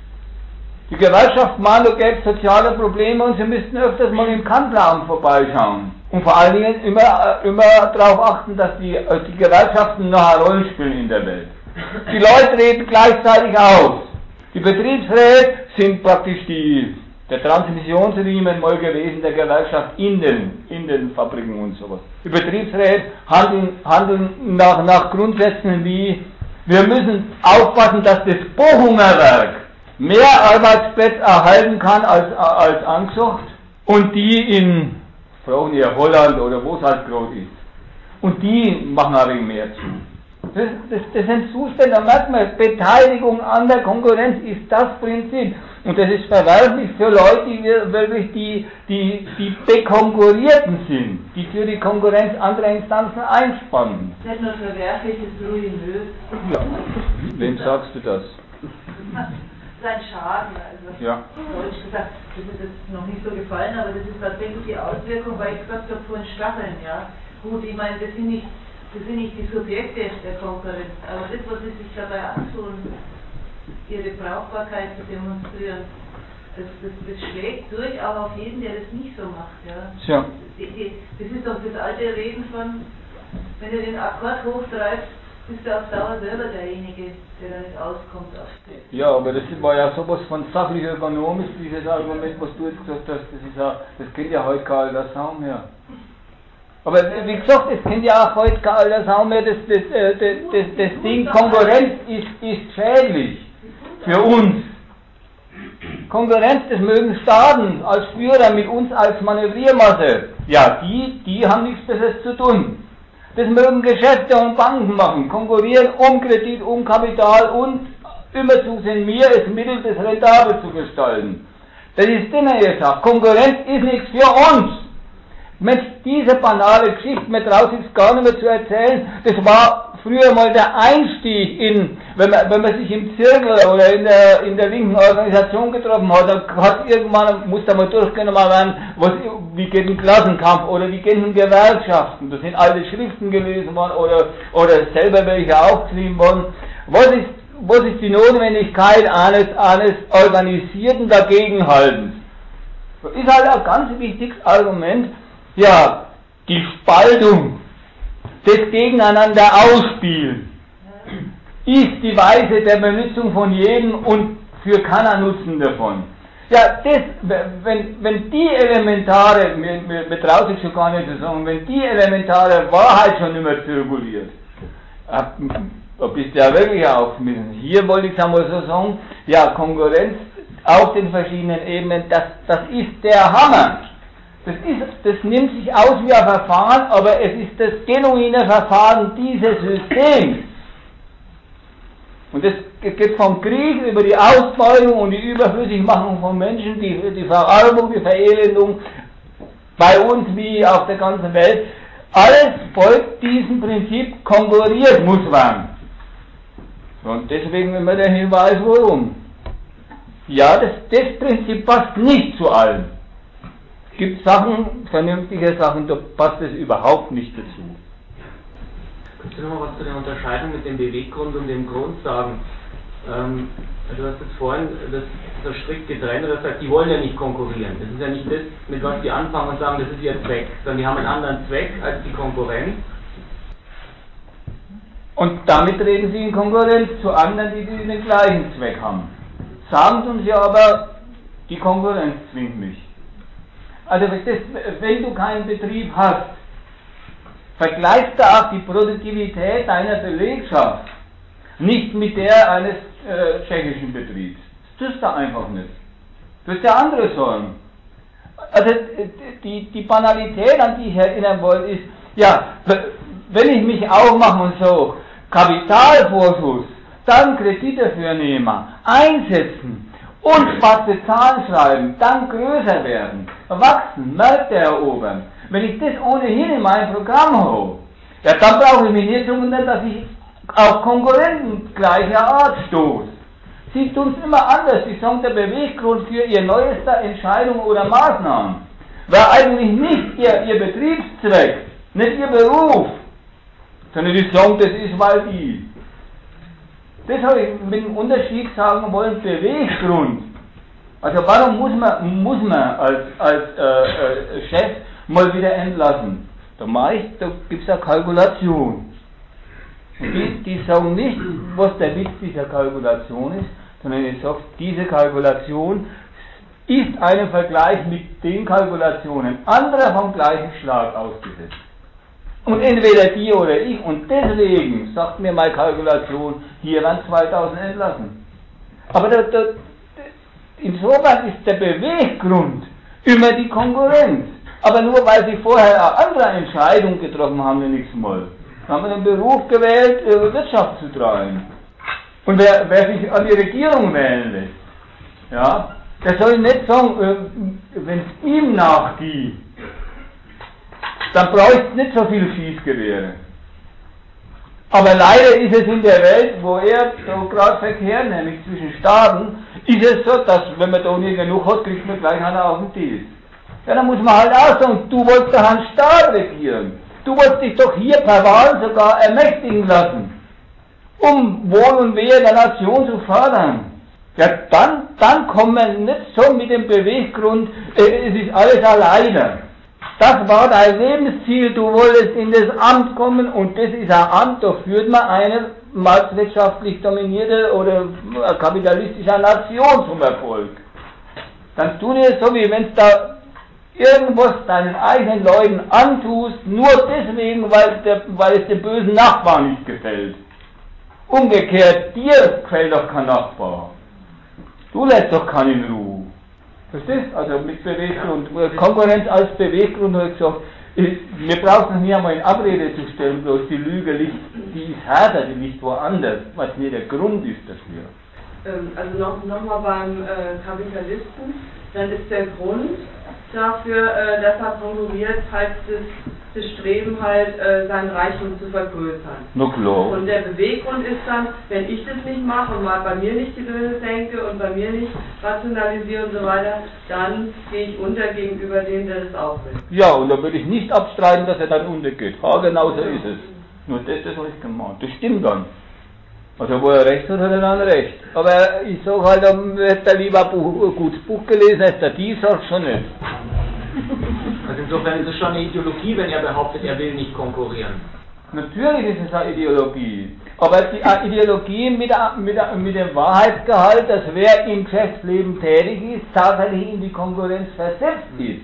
Die Gewerkschaft meint, da gäbe es soziale Probleme und sie müssten öfters mal im Kannladen vorbeischauen. Und vor allen Dingen immer darauf achten, dass die Gewerkschaften noch eine Rolle spielen in der Welt. Die Leute reden gleichzeitig aus. Die Betriebsräte sind praktisch der Transmissionsriemen mal gewesen der Gewerkschaft in den Fabriken und sowas. Die Betriebsräte handeln nach Grundsätzen wie, wir müssen aufpassen, dass das Bochumer Werk mehr Arbeitsplätze erhalten kann als angesucht und die in, fragen ihr Holland oder wo es halt groß ist. Und die machen ein wenig mehr zu. Das sind Zustände, da merkt man, Beteiligung an der Konkurrenz ist das Prinzip. Und das ist verwerflich für Leute, die wirklich die Bekonkurrierten sind, die für die Konkurrenz andere Instanzen einspannen.
Nicht nur verwerflich, es ist ruinös.
Ja, wem sagst du das?
Das ist ein Schaden, also
ja.
Deutsch gesagt, das ist jetzt noch nicht so gefallen, aber das ist tatsächlich die Auswirkung, weil ich gesagt habe, vorhin Stacheln, ja. Gut, ich meine, das sind nicht die Subjekte der Konkurrenz, aber das, was sie sich dabei antun, ihre Brauchbarkeit zu demonstrieren, das schlägt durch, aber auf jeden, der das nicht so macht, ja.
Tja.
Das ist doch das alte Reden von, wenn du den Akkord hochtreibst, bist du auf Dauer selber derjenige, der da nicht auskommt.
Ja, aber das war ja sowas von sachlich ökonomisch, dieses Argument, was du jetzt gesagt hast, das kennt ja heute kein alter Sau mehr. Aber wie gesagt, das kennt ja auch heute kein alter Sau mehr, das Ding Konkurrenz ist schädlich für uns. Konkurrenz, das mögen Staaten als Führer mit uns als Manövriermasse. Ja, die haben nichts Besseres zu tun. Das mögen Geschäfte und Banken machen, konkurrieren um Kredit, um Kapital und immerzu sind wir es Mittel, das rentabel zu gestalten. Das ist denen gesagt. Konkurrenz ist nichts für uns. Mensch, diese banale Geschichte, mir traut sich gar nicht mehr zu erzählen, das war früher mal der Einstieg wenn man sich im Zirkel oder in der linken Organisation getroffen hat, dann muss da mal durchgenommen werden, wie geht ein Klassenkampf oder wie gehen Gewerkschaften, da sind alte Schriften gelesen worden oder selber welche aufgeschrieben worden. Was ist die Notwendigkeit eines organisierten Dagegenhaltens? Das ist halt ein ganz wichtiges Argument, ja, die Spaltung, das Gegeneinander ausspielen, ist die Weise der Benutzung von jedem und für keiner Nutzen davon. Ja, wenn die elementare, mir traut sich schon gar nicht zu sagen, wenn die elementare Wahrheit schon nicht mehr zirkuliert, da bist du ja wirklich aufgeschmissen. Hier wollte ich es einmal so sagen, ja, Konkurrenz auf den verschiedenen Ebenen, das ist der Hammer. Das nimmt sich aus wie ein Verfahren, aber es ist das genuine Verfahren dieses Systems. Und das geht vom Krieg über die Ausbeutung und die Überflüssigmachung von Menschen, die Verarmung, die Verelendung, bei uns wie auf der ganzen Welt. Alles folgt diesem Prinzip, konkurriert muss werden. Und deswegen immer der Hinweis, warum. Ja, das Prinzip passt nicht zu allem. Es gibt Sachen, vernünftige Sachen, da passt es überhaupt nicht dazu.
Kannst du noch mal was zu der Unterscheidung mit dem Beweggrund und dem Grund sagen? Du hast jetzt vorhin das strikt getrennt, du hast gesagt, die wollen ja nicht konkurrieren. Das ist ja nicht das, mit was die anfangen und sagen, das ist ihr Zweck, sondern die haben einen anderen Zweck als die Konkurrenz.
Und damit treten sie in Konkurrenz zu anderen, die den gleichen Zweck haben. Sagen tun sie aber, die Konkurrenz zwingt mich. Also wenn du keinen Betrieb hast, vergleichst du auch die Produktivität deiner Belegschaft nicht mit der eines tschechischen Betriebs. Das tust du einfach nicht. Du hast ja andere Sorgen. Also die Banalität, an die ich erinnern wollte, ist, ja, wenn ich mich aufmache und so, Kapitalvorschuss, dann Kredite für Nehmer, einsetzen und schwarze Zahlen schreiben, dann größer werden, wachsen, Märkte erobern. Wenn ich das ohnehin in meinem Programm habe, ja, dann brauche ich mich nicht wundern, dass ich auf Konkurrenten gleicher Art stoße. Sie tun es immer anders. Sie sagen, der Beweggrund für ihr neuester Entscheidung oder Maßnahmen war eigentlich nicht ihr Betriebszweck, nicht ihr Beruf, sondern die sagen, das ist weil die. Das habe ich mit dem Unterschied sagen wollen, Beweggrund. Also warum muss man als Chef mal wieder entlassen? Da gibt es eine Kalkulation. Und die sagen nicht, was der Witz dieser Kalkulation ist, sondern ich sage, diese Kalkulation ist einem Vergleich mit den Kalkulationen anderer vom gleichen Schlag ausgesetzt. Und entweder die oder ich, und deswegen sagt mir meine Kalkulation, hier werden 2000 entlassen. Aber insofern ist der Beweggrund immer die Konkurrenz. Aber nur weil sie vorher eine andere Entscheidung getroffen haben, wir nichts mal. Dann haben wir den Beruf gewählt, Wirtschaft zu treiben. Und wer sich an die Regierung wählen lässt, ja, der soll nicht sagen, wenn es ihm nachgeht, dann bräuchte es nicht so viele Schießgewehre. Aber leider ist es in der Welt, wo er so gerade verkehrt, nämlich zwischen Staaten, ist es so, dass wenn man da nicht genug hat, kriegt man gleich einer auf den Tisch. Ja, dann muss man halt auch sagen, du wolltest doch einen Staat regieren. Du wolltest dich doch hier per Wahl sogar ermächtigen lassen, um Wohl und Wehe der Nation zu fördern. Ja, dann kommen wir nicht so mit dem Beweggrund, es ist alles alleine. Das war dein Lebensziel, du wolltest in das Amt kommen und das ist ein Amt, da führt man eine marktwirtschaftlich dominierte oder kapitalistische Nation zum Erfolg. Dann tun wir es so, wie wenn es da irgendwas deinen eigenen Leuten antust, nur deswegen, weil es dem bösen Nachbarn nicht gefällt. Umgekehrt, dir gefällt doch kein Nachbar. Du lässt doch keinen in Ruhe. Verstehst? Also mit Beweggrund, Konkurrenz als Beweggrund habe ich gesagt, wir brauchen es nicht einmal in Abrede zu stellen, bloß die Lüge liegt, die ist härter, die liegt woanders, was mir der Grund ist dafür.
Also nochmal beim Kapitalisten, dann ist der Grund dafür, dass er konkurriert, halt das Streben halt, sein Reichtum zu vergrößern.
Na klar.
Und der Beweggrund ist dann, wenn ich das nicht mache und mal bei mir nicht die Löhne senke und bei mir nicht rationalisiere und so weiter, dann gehe ich unter gegenüber dem, der das auch will.
Ja, und da würde ich nicht abstreiten, dass er dann untergeht. Ja, genau so ist es. Nur das habe ich gemacht. Das stimmt dann. Also wo er recht hat, hat er dann recht. Aber ich sage halt, dann hätte er lieber ein gutes Buch gelesen, als der die sagt schon nicht.
Also insofern ist es schon eine Ideologie, wenn er behauptet, er will nicht konkurrieren.
Natürlich ist es eine Ideologie. Aber die Ideologie mit dem Wahrheitsgehalt, dass wer im Geschäftsleben tätig ist, tatsächlich in die Konkurrenz versetzt ist.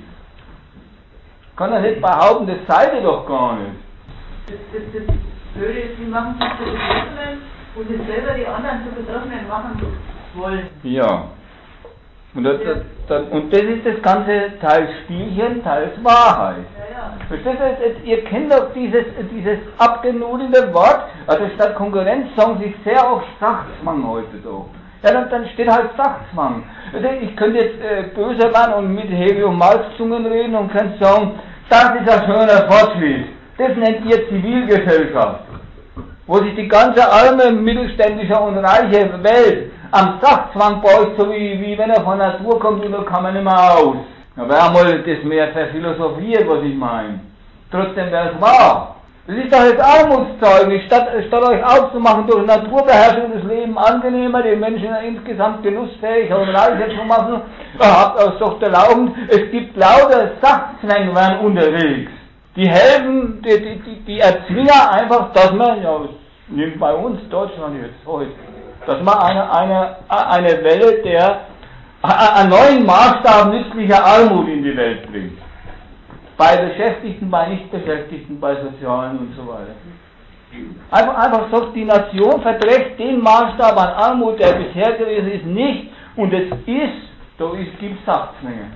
Kann er nicht behaupten, das sei doch gar nicht.
Das Blöde ist, sie machen sich zu Betroffenen und sich selber die anderen zu Betroffenen machen wollen.
Ja. Und das ist das ganze teils Spielchen, teils Wahrheit.
Ja.
Versteht ihr? Ihr kennt doch dieses abgenudelte Wort, also statt Konkurrenz sagen sie sehr auch Sachzwang heutzutage. Ja, dann steht halt Sachzwang. Also ich könnte jetzt böser werden und mit Hegel und Marx-Zungen reden und könnte sagen, das ist ein schöner Fortschritt. Das nennt ihr Zivilgesellschaft. Wo sich die ganze arme, mittelständische und reiche Welt am Sachzwang beugt, so wie wenn er von Natur kommt und da kann man nicht mehr aus. Da wäre einmal das mehr verphilosophiert, was ich meine. Trotzdem wäre es wahr. Das ist doch das Armutszeugnis, statt euch aufzumachen durch Naturbeherrschung das Leben angenehmer, den Menschen insgesamt genussfähiger und reicher zu machen, habt ihr doch erlaubt, es gibt lauter Sachzwänge werden unterwegs. Die helfen, die erzwingen einfach, dass man, ja, nimmt bei uns Deutschland jetzt heute, dass man eine Welle einen neuen Maßstab nützlicher Armut in die Welt bringt. bei Beschäftigten, bei Nichtbeschäftigten, bei Sozialen und so weiter. Einfach so, die Nation verträgt den Maßstab an Armut, der bisher gewesen ist, nicht, und es ist, da gibt es Sachzwänge.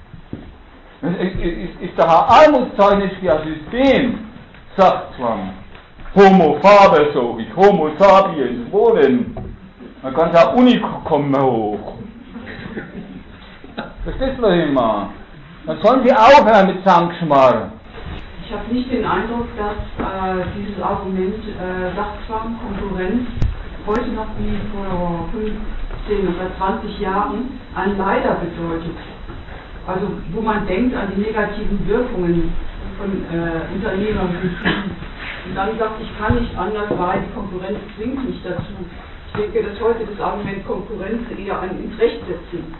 Es ist doch ein Armutszeugnis für ein System, Sachzwang. Homo faber, sag ich, Homo sapiens, wo denn? Man kann sagen, Unikum hoch. Verstehst du, was ich meine? Dann sollen sie aufhören mit Zankschmarren.
Ich habe nicht den Eindruck, dass dieses Argument Sachzwang, Konkurrenz heute noch wie vor 15 oder 20 Jahren ein Leider bedeutet. Also wo man denkt an die negativen Wirkungen von Unternehmern und dann sagt, ich kann nicht anders, weil die Konkurrenz zwingt mich dazu. Ich denke, dass heute das Argument Konkurrenz eher an ins Recht setzen.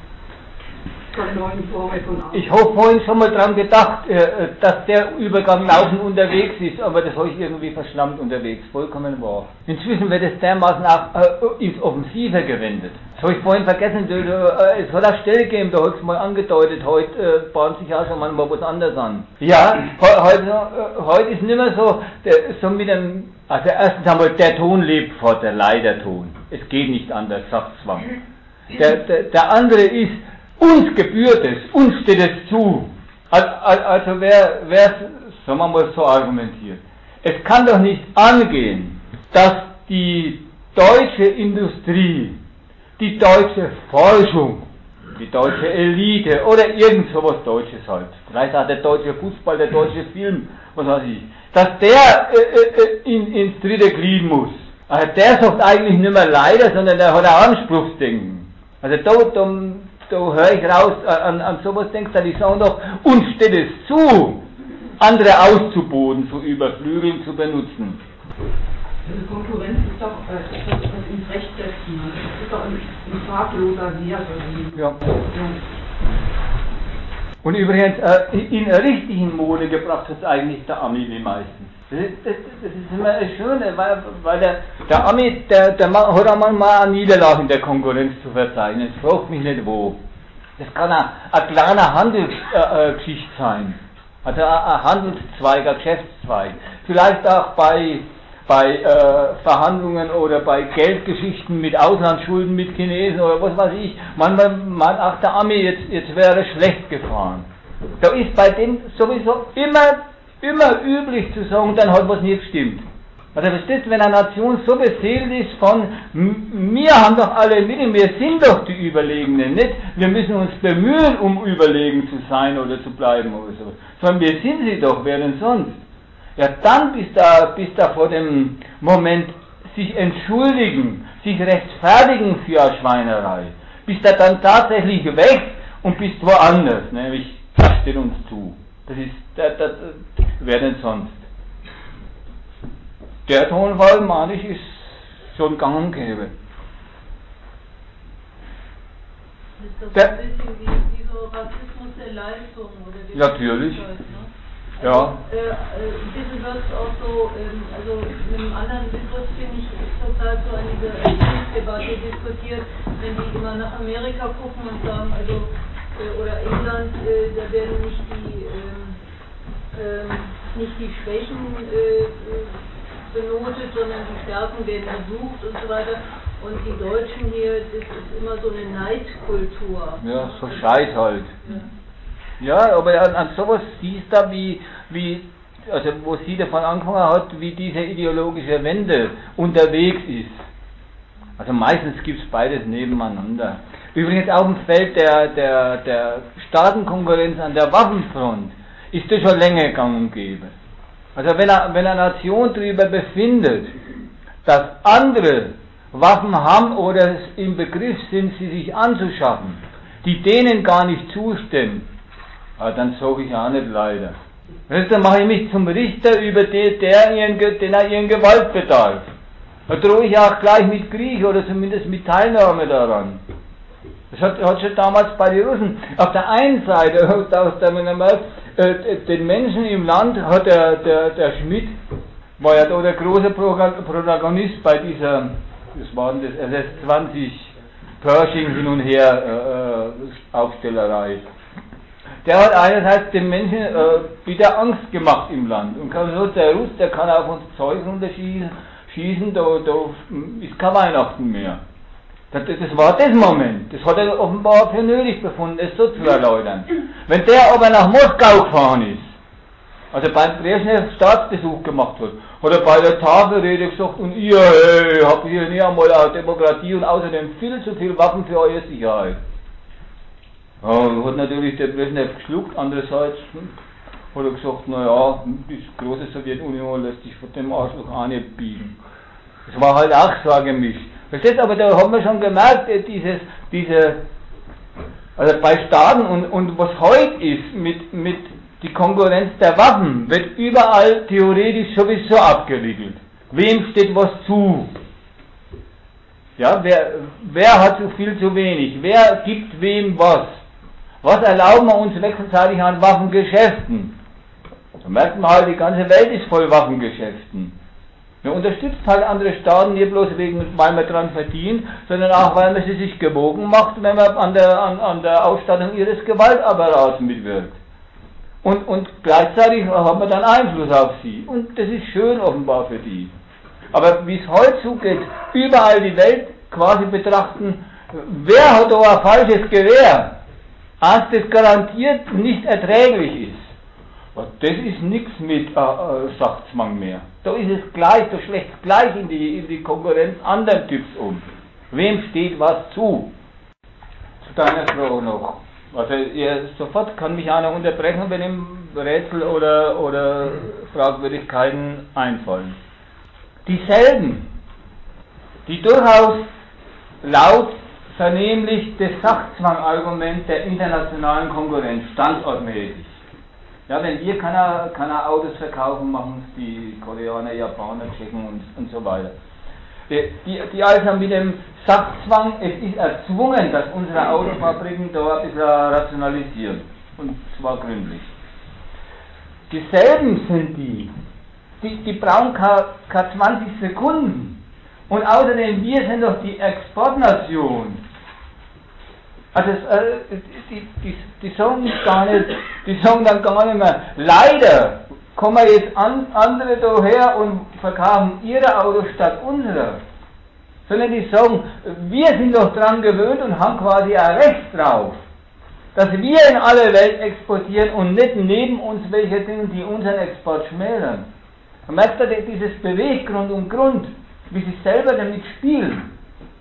Ich habe vorhin schon mal dran gedacht, dass der Übergang laufend unterwegs ist, aber das habe ich irgendwie verschlammt unterwegs, vollkommen wahr. Inzwischen wird es dermaßen auch ins Offensive gewendet. Das habe ich vorhin vergessen, es hat auch Stelle gegeben, da habe ich es mal angedeutet, heute bahnt sich auch schon manchmal was anderes an. Ja, heute ist nicht mehr so mit dem, also erstens einmal, der Ton lebt fort, der Leiderton. Es geht nicht anders, Sachzwang. Der andere ist, uns gebührt es, uns steht es zu. Also wer sagen wir mal so argumentiert. Es kann doch nicht angehen, dass die deutsche Industrie, die deutsche Forschung, die deutsche Elite oder irgend sowas Deutsches halt, vielleicht auch der deutsche Fußball, der deutsche Film, was weiß ich, dass der ins dritte Glied muss. Also der sagt eigentlich nicht mehr leider, sondern der hat ein Anspruchsdenken. Also da höre ich raus, an sowas denkst du, die sagen doch, uns steht es zu, andere auszuboten, zu überflügeln, zu benutzen.
Also Konkurrenz ist doch etwas ins Recht setzen, das ist doch ein fragloser Wert.
Ja. Und übrigens, in richtigen Mode gebracht hat es eigentlich der Ami die meisten. Das ist immer das Schöne, weil der Ami, der hat auch mal eine Niederlage in der Konkurrenz zu verzeichnen. Es fragt mich nicht wo. Das kann ein kleiner Handelsgeschichte sein. Also ein Handelszweig, ein Geschäftszweig. Vielleicht auch bei Verhandlungen oder bei Geldgeschichten mit Auslandsschulden mit Chinesen oder was weiß ich. Manchmal meint auch der Ami, jetzt wäre schlecht gefahren. Da ist bei denen sowieso immer üblich zu sagen, dann hat was nicht gestimmt. Also verstehst du, wenn eine Nation so beseelt ist von, wir haben doch alle Mittel, wir sind doch die Überlegenen, nicht? Wir müssen uns bemühen, um überlegen zu sein oder zu bleiben oder so. Sondern wir sind sie doch, wer denn sonst? Ja, dann bist du vor dem Moment sich entschuldigen, sich rechtfertigen für eine Schweinerei. Bist du dann tatsächlich weg und bist woanders, nämlich das steht uns zu. Das ist, wer denn sonst? Der Tonfall, meine ich, ist schon gang und gäbe.
Das ist doch ein bisschen wie so Rassismus der Leistung, oder wie?
Natürlich.
Ne?
Ja.
Ein bisschen wird es auch so, also mit einem anderen Begriff finde ich, ist total so an dieser Erziehungsdebatte diskutiert, wenn die immer nach Amerika gucken und sagen, also, oder England, da werden nicht die Schwächen benotet, sondern die Stärken werden gesucht und so weiter. Und die Deutschen hier, das ist immer so eine Neidkultur.
Ja, so Scheiß halt. Ja, aber an sowas siehst du also wo sie davon angefangen hat, wie diese ideologische Wende unterwegs ist. Also meistens gibt es beides nebeneinander. Übrigens auf dem Feld der Staatenkonkurrenz an der Waffenfront ist das schon länger gang und gäbe. Also wenn eine Nation darüber befindet, dass andere Waffen haben oder im Begriff sind, sie sich anzuschaffen, die denen gar nicht zustimmen, dann sage ich auch nicht leider. Dann mache ich mich zum Richter über den er ihren Gewalt bedarf. Da drohe ich auch gleich mit Krieg oder zumindest mit Teilnahme daran. Das hat schon damals bei den Russen. Auf der einen Seite, den Menschen im Land hat der Schmidt, war ja da der große Protagonist bei dieser, das war das SS-20 Pershing hin und her Aufstellerei. der hat einerseits den Menschen wieder Angst gemacht im Land. Und so der Russ, der kann auf uns Zeug runterschießen, da ist kein Weihnachten mehr. Das war das Moment. Das hat er offenbar für nötig befunden, es so zu erläutern. Wenn der aber nach Moskau gefahren ist, also beim Brezhnev Staatsbesuch gemacht hat er bei der Tafelrede gesagt, und ihr habt hier nicht einmal eine Demokratie und außerdem viel zu viel Waffen für eure Sicherheit. Ja, hat natürlich der Brezhnev geschluckt, andererseits hat er gesagt, naja, die große Sowjetunion lässt sich von dem Arschloch auch nicht biegen. Das war halt auch so gemischt. Verstehst du, aber da haben wir schon gemerkt, also bei Staaten und was heute ist, mit die Konkurrenz der Waffen, wird überall theoretisch sowieso abgewickelt. Wem steht was zu? Ja, wer hat zu viel, zu wenig? Wer gibt wem was? Was erlauben wir uns wechselseitig an Waffengeschäften? Da merkt man halt, die ganze Welt ist voll Waffengeschäften. Man unterstützt halt andere Staaten nicht bloß weil man dran verdient, sondern auch weil man sie sich gewogen macht, wenn man an der Ausstattung ihres Gewaltapparats mitwirkt. Und gleichzeitig hat man dann Einfluss auf sie. Und das ist schön offenbar für die. Aber wie es heute zugeht, überall die Welt quasi betrachten, wer hat da ein falsches Gewehr, als das garantiert nicht erträglich ist. Das ist nichts mit Sachzwang mehr. Da ist es gleich, da schlägt es gleich in die Konkurrenz anderen Typs um. Wem steht was zu? Zu deiner Frage noch. Also ihr sofort kann mich einer unterbrechen, wenn ihm Rätsel oder Fragwürdigkeiten einfallen. Dieselben, die durchaus laut vernehmlich das Sachzwangargument der internationalen Konkurrenz standortmäßig. Ja, wenn wir keine Autos verkaufen, machen es die Koreaner, Japaner, Tschechen und so weiter. Die also mit dem Sachzwang, es ist erzwungen, dass unsere Autofabriken da ein bisschen rationalisieren. Und zwar gründlich. Dieselben sind die brauchen keine 20 Sekunden. Und außerdem, wir sind doch die Exportnation. Also die sagen dann gar nicht mehr, leider kommen jetzt andere daher und verkaufen ihre Autos statt unserer. Sondern die sagen, wir sind doch dran gewöhnt und haben quasi ein Recht drauf, dass wir in alle Welt exportieren und nicht neben uns welche Dinge, die unseren Export schmälern. Man merkt da dieses Beweggrund und Grund, wie sie selber damit spielen.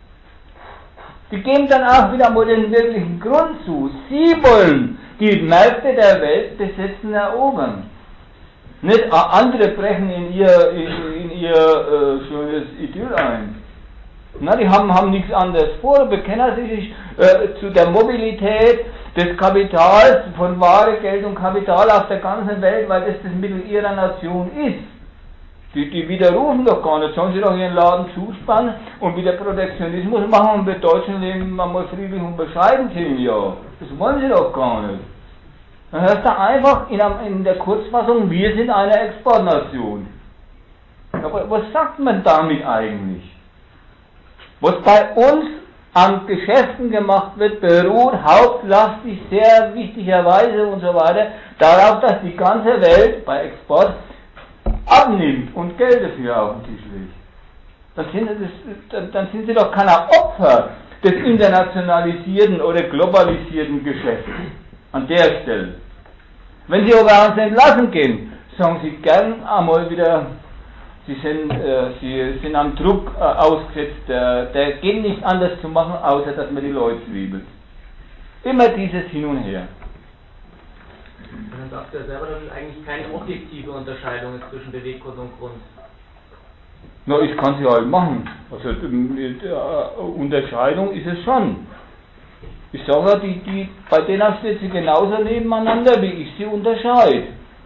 Die geben dann auch wieder mal den wirklichen Grund zu. Sie wollen die Märkte der Welt besetzen, erobern. Nicht andere brechen in ihr schönes Idyll ein. Na, die haben nichts anderes vor, bekennen sich zu der Mobilität des Kapitals, von Ware, Geld und Kapital auf der ganzen Welt, weil das Mittel ihrer Nation ist. Die widerrufen doch gar nicht, sollen sie doch ihren Laden zuspannen und wieder Protektionismus machen und wir Deutschen leben mal friedlich und bescheiden 10 Jahre. Das wollen sie doch gar nicht. Dann hörst du einfach in der Kurzfassung, wir sind eine Exportnation. Aber was sagt man damit eigentlich? Was bei uns an Geschäften gemacht wird, beruht hauptsächlich sehr wichtigerweise und so weiter darauf, dass die ganze Welt bei Export abnimmt und Geld dafür auf den Tisch legt. Dann sind sie doch keine Opfer des internationalisierten oder globalisierten Geschäfts an der Stelle. Wenn sie aber ans Entlassen gehen, sagen sie gern einmal wieder, sie sind am Druck ausgesetzt, der geht nicht anders zu machen, außer dass man die Leute zwiebelt. Immer dieses Hin und Her.
Dann sagt er selber, dass es eigentlich keine objektive Unterscheidung ist zwischen Beweggrund und Grund.
Na, ich kann sie halt machen. Also Unterscheidung ist es schon. Ich sage ja, bei denen steht sie genauso nebeneinander, wie ich sie unterscheide.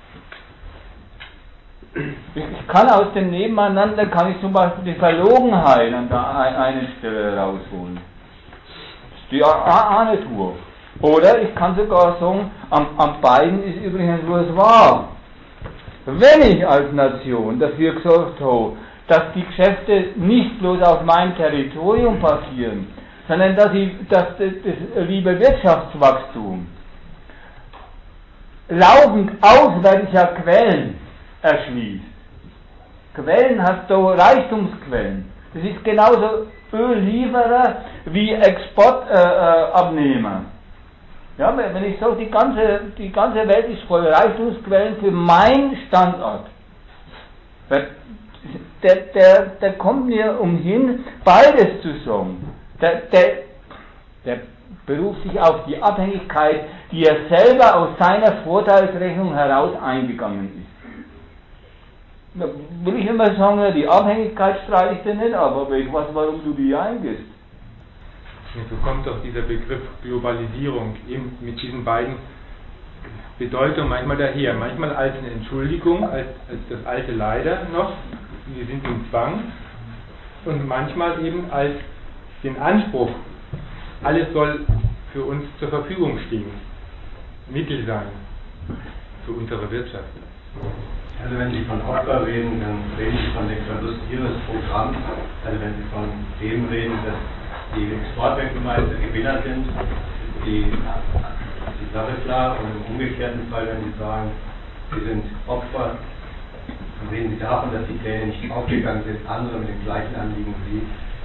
Ich kann aus dem Nebeneinander, kann ich zum Beispiel die Verlogenheit an der einen Stelle rausholen. Das ist die eine Tour. Oder ich kann sogar sagen, am beiden ist übrigens bloß wahr. Wenn ich als Nation dafür gesorgt habe, dass die Geschäfte nicht bloß auf meinem Territorium passieren, sondern dass das liebe Wirtschaftswachstum laufend auswärtiger Quellen erschließt. Quellen hast du Reichtumsquellen. Das ist genauso Öllieferer wie Exportabnehmer. Ja, wenn ich so die ganze Welt ist voll Reichtumsquellen für meinen Standort. Der kommt mir umhin, beides zu sagen. Der beruft sich auf die Abhängigkeit, die er selber aus seiner Vorteilsrechnung heraus eingegangen ist. Da will ich immer sagen, die Abhängigkeit streite ich dir nicht ab, aber ich weiß, warum du die eingehst.
So kommt doch dieser Begriff Globalisierung eben mit diesen beiden Bedeutungen manchmal daher. Manchmal als eine Entschuldigung, als das alte Leider noch, wir sind im Zwang, und manchmal eben als den Anspruch, alles soll für uns zur Verfügung stehen, Mittel sein für unsere Wirtschaft.
Also wenn Sie von Opfer reden, dann reden Sie von dem Verlust Ihres Programms. Also wenn Sie von dem reden, dass die Exportweltmeister Gewinner sind, die Sache klar. Und im umgekehrten Fall, wenn Sie sagen, Sie sind Opfer, dann reden Sie davon, dass die Pläne nicht aufgegangen sind, andere mit dem gleichen Anliegen wie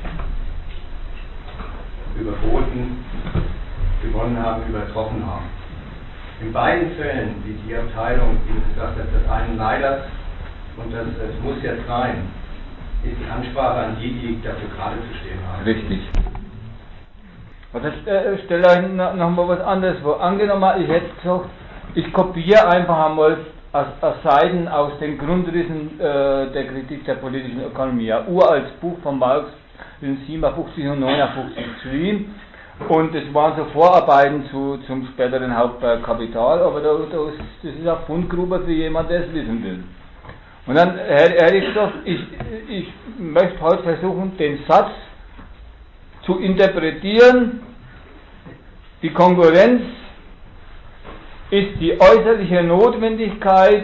überboten, gewonnen haben, übertroffen haben. In beiden Fällen, die Abteilung, die gesagt hat, das einen leider und das es muss jetzt sein, ist die Ansprache an die dafür gerade zu stehen haben.
Richtig. Und jetzt stelle ich nochmal was anderes vor. Angenommen, ich hätte gesagt, ich kopiere einfach einmal aus Seiten aus den Grundrissen der Kritik der politischen Ökonomie. Ein uraltes Buch von Marx in 57 und 59 geschrieben. Und es waren so Vorarbeiten zum späteren Hauptwerk Kapital, aber das ist eine Fundgrube für jemanden, der es wissen will. Und dann hätte ich gesagt, ich möchte heute versuchen, den Satz zu interpretieren: Die Konkurrenz ist die äußerliche Notwendigkeit,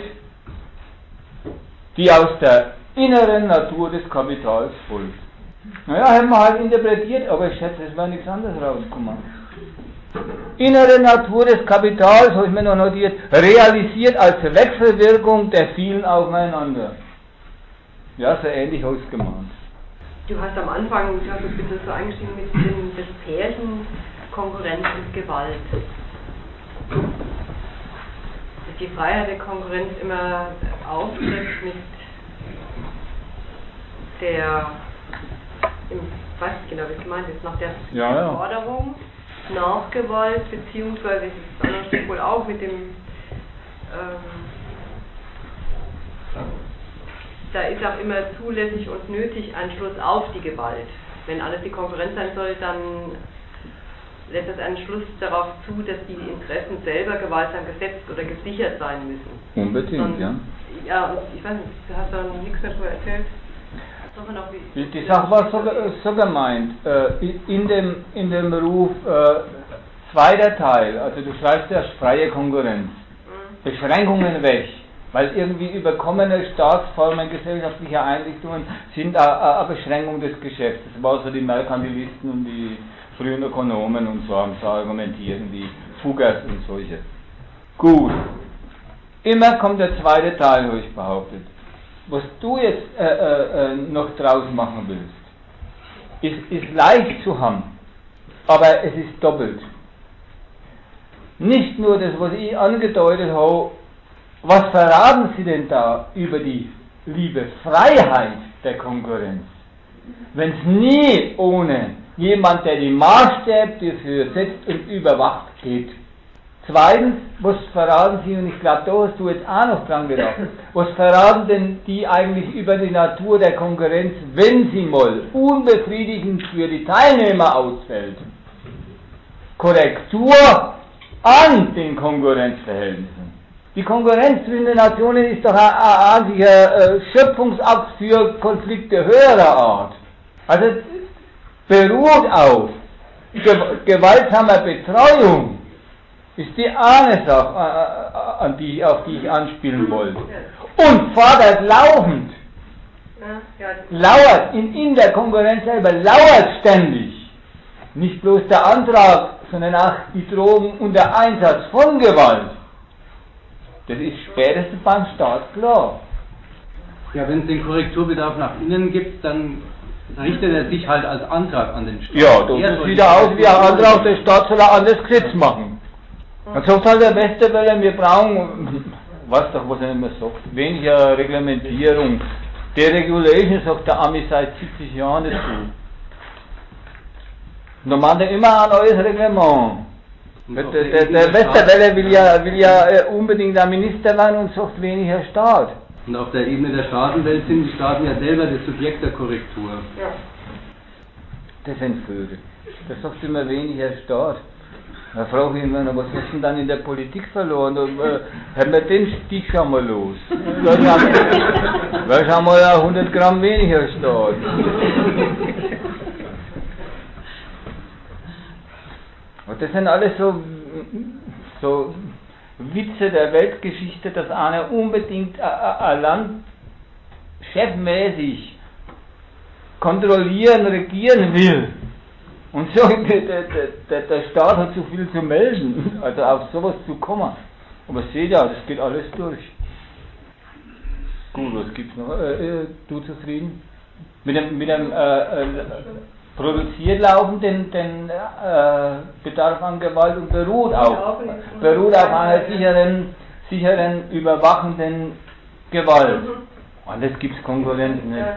die aus der inneren Natur des Kapitals folgt. Naja, haben wir halt interpretiert, aber ich schätze, es wäre nichts anderes rausgekommen. Innere Natur des Kapitals, habe ich mir noch notiert, realisiert als Wechselwirkung der vielen aufeinander. Ja, so ähnlich habe ich es gemacht.
Du hast am Anfang, du hast ein bisschen so eingestiegen mit dem Pärchen Konkurrenz und Gewalt. Dass die Freiheit der Konkurrenz immer auftritt mit der, ich weiß nicht genau, wie es gemeint ist, nach der Forderung, nach Gewalt, beziehungsweise das andere steht wohl auch mit dem, da ist auch immer zulässig und nötig ein Schluss auf die Gewalt. Wenn alles die Konkurrenz sein soll, dann lässt es einen Schluss darauf zu, dass die Interessen selber gewaltsam gesetzt oder gesichert sein müssen.
Unbedingt, und, ja.
Ja, und ich weiß nicht, du hast da nichts mehr darüber erzählt.
Die Sache war so gemeint, in dem Beruf zweiter Teil, also du schreibst ja freie Konkurrenz, Beschränkungen weg, weil irgendwie überkommene Staatsformen, gesellschaftliche Einrichtungen sind eine Beschränkung des Geschäfts. Das war so die Merkantilisten und die frühen Ökonomen und so haben so argumentieren, die Fuggers und solche. Gut, immer kommt der zweite Teil, habe ich behauptet. Was du jetzt noch draus machen willst, ist leicht zu haben, aber es ist doppelt. Nicht nur das, was ich angedeutet habe, was verraten Sie denn da über die liebe Freiheit der Konkurrenz, wenn es nie ohne jemand, der die Maßstäbe dafür setzt und überwacht, geht. Zweitens, was verraten Sie, und ich glaube, da hast du jetzt auch noch dran gedacht, was verraten denn die eigentlich über die Natur der Konkurrenz, wenn sie mal unbefriedigend für die Teilnehmer ausfällt? Korrektur an den Konkurrenzverhältnissen. Die Konkurrenz zwischen den Nationen ist doch ein einziger Schöpfungsakt für Konflikte höherer Art. Also beruht auf gewaltsamer Betreuung, ist die eine Sache, auf die ich anspielen wollte. Und fordert laufend, lauert in der Konkurrenz selber, lauert ständig, nicht bloß der Antrag, sondern auch die Drohung und der Einsatz von Gewalt. Das ist spätestens beim Staat klar.
Ja, wenn es den Korrekturbedarf nach innen gibt, dann richtet er sich halt als Antrag an den Staat.
Ja, das sieht ja aus wie ein Antrag, der Staat soll ein anderes Gesetz machen. Dann sagt halt der Westerwelle, wir brauchen, was er immer sagt, weniger Reglementierung. Deregulation, sagt der Ami seit 70 Jahren dazu. Und da meint er immer ein neues Reglement. Der Westerwelle will ja unbedingt ein Minister werden und sagt weniger Staat.
Und auf der Ebene der Staatenwelt sind die Staaten ja selber das Subjekt der Korrektur.
Ja.
Das sind Vögel. Das sagt immer weniger Staat. Da frage ich immer noch, was hast du denn dann in der Politik verloren? Haben wir den Stich schon mal los? Weil schon mal 100 Gramm weniger Staat. Und das sind alles so Witze der Weltgeschichte, dass einer unbedingt ein Land chefmäßig kontrollieren, regieren will. Und so, der Staat hat zu viel zu melden, also auf sowas zu kommen. Aber seht ja, das geht alles durch. Gut, was gibt's noch? Du zufrieden? Mit dem produziert laufenden Bedarf an Gewalt und beruht auf einer sicheren, überwachenden Gewalt. Und das gibt's Konkurrenz nicht.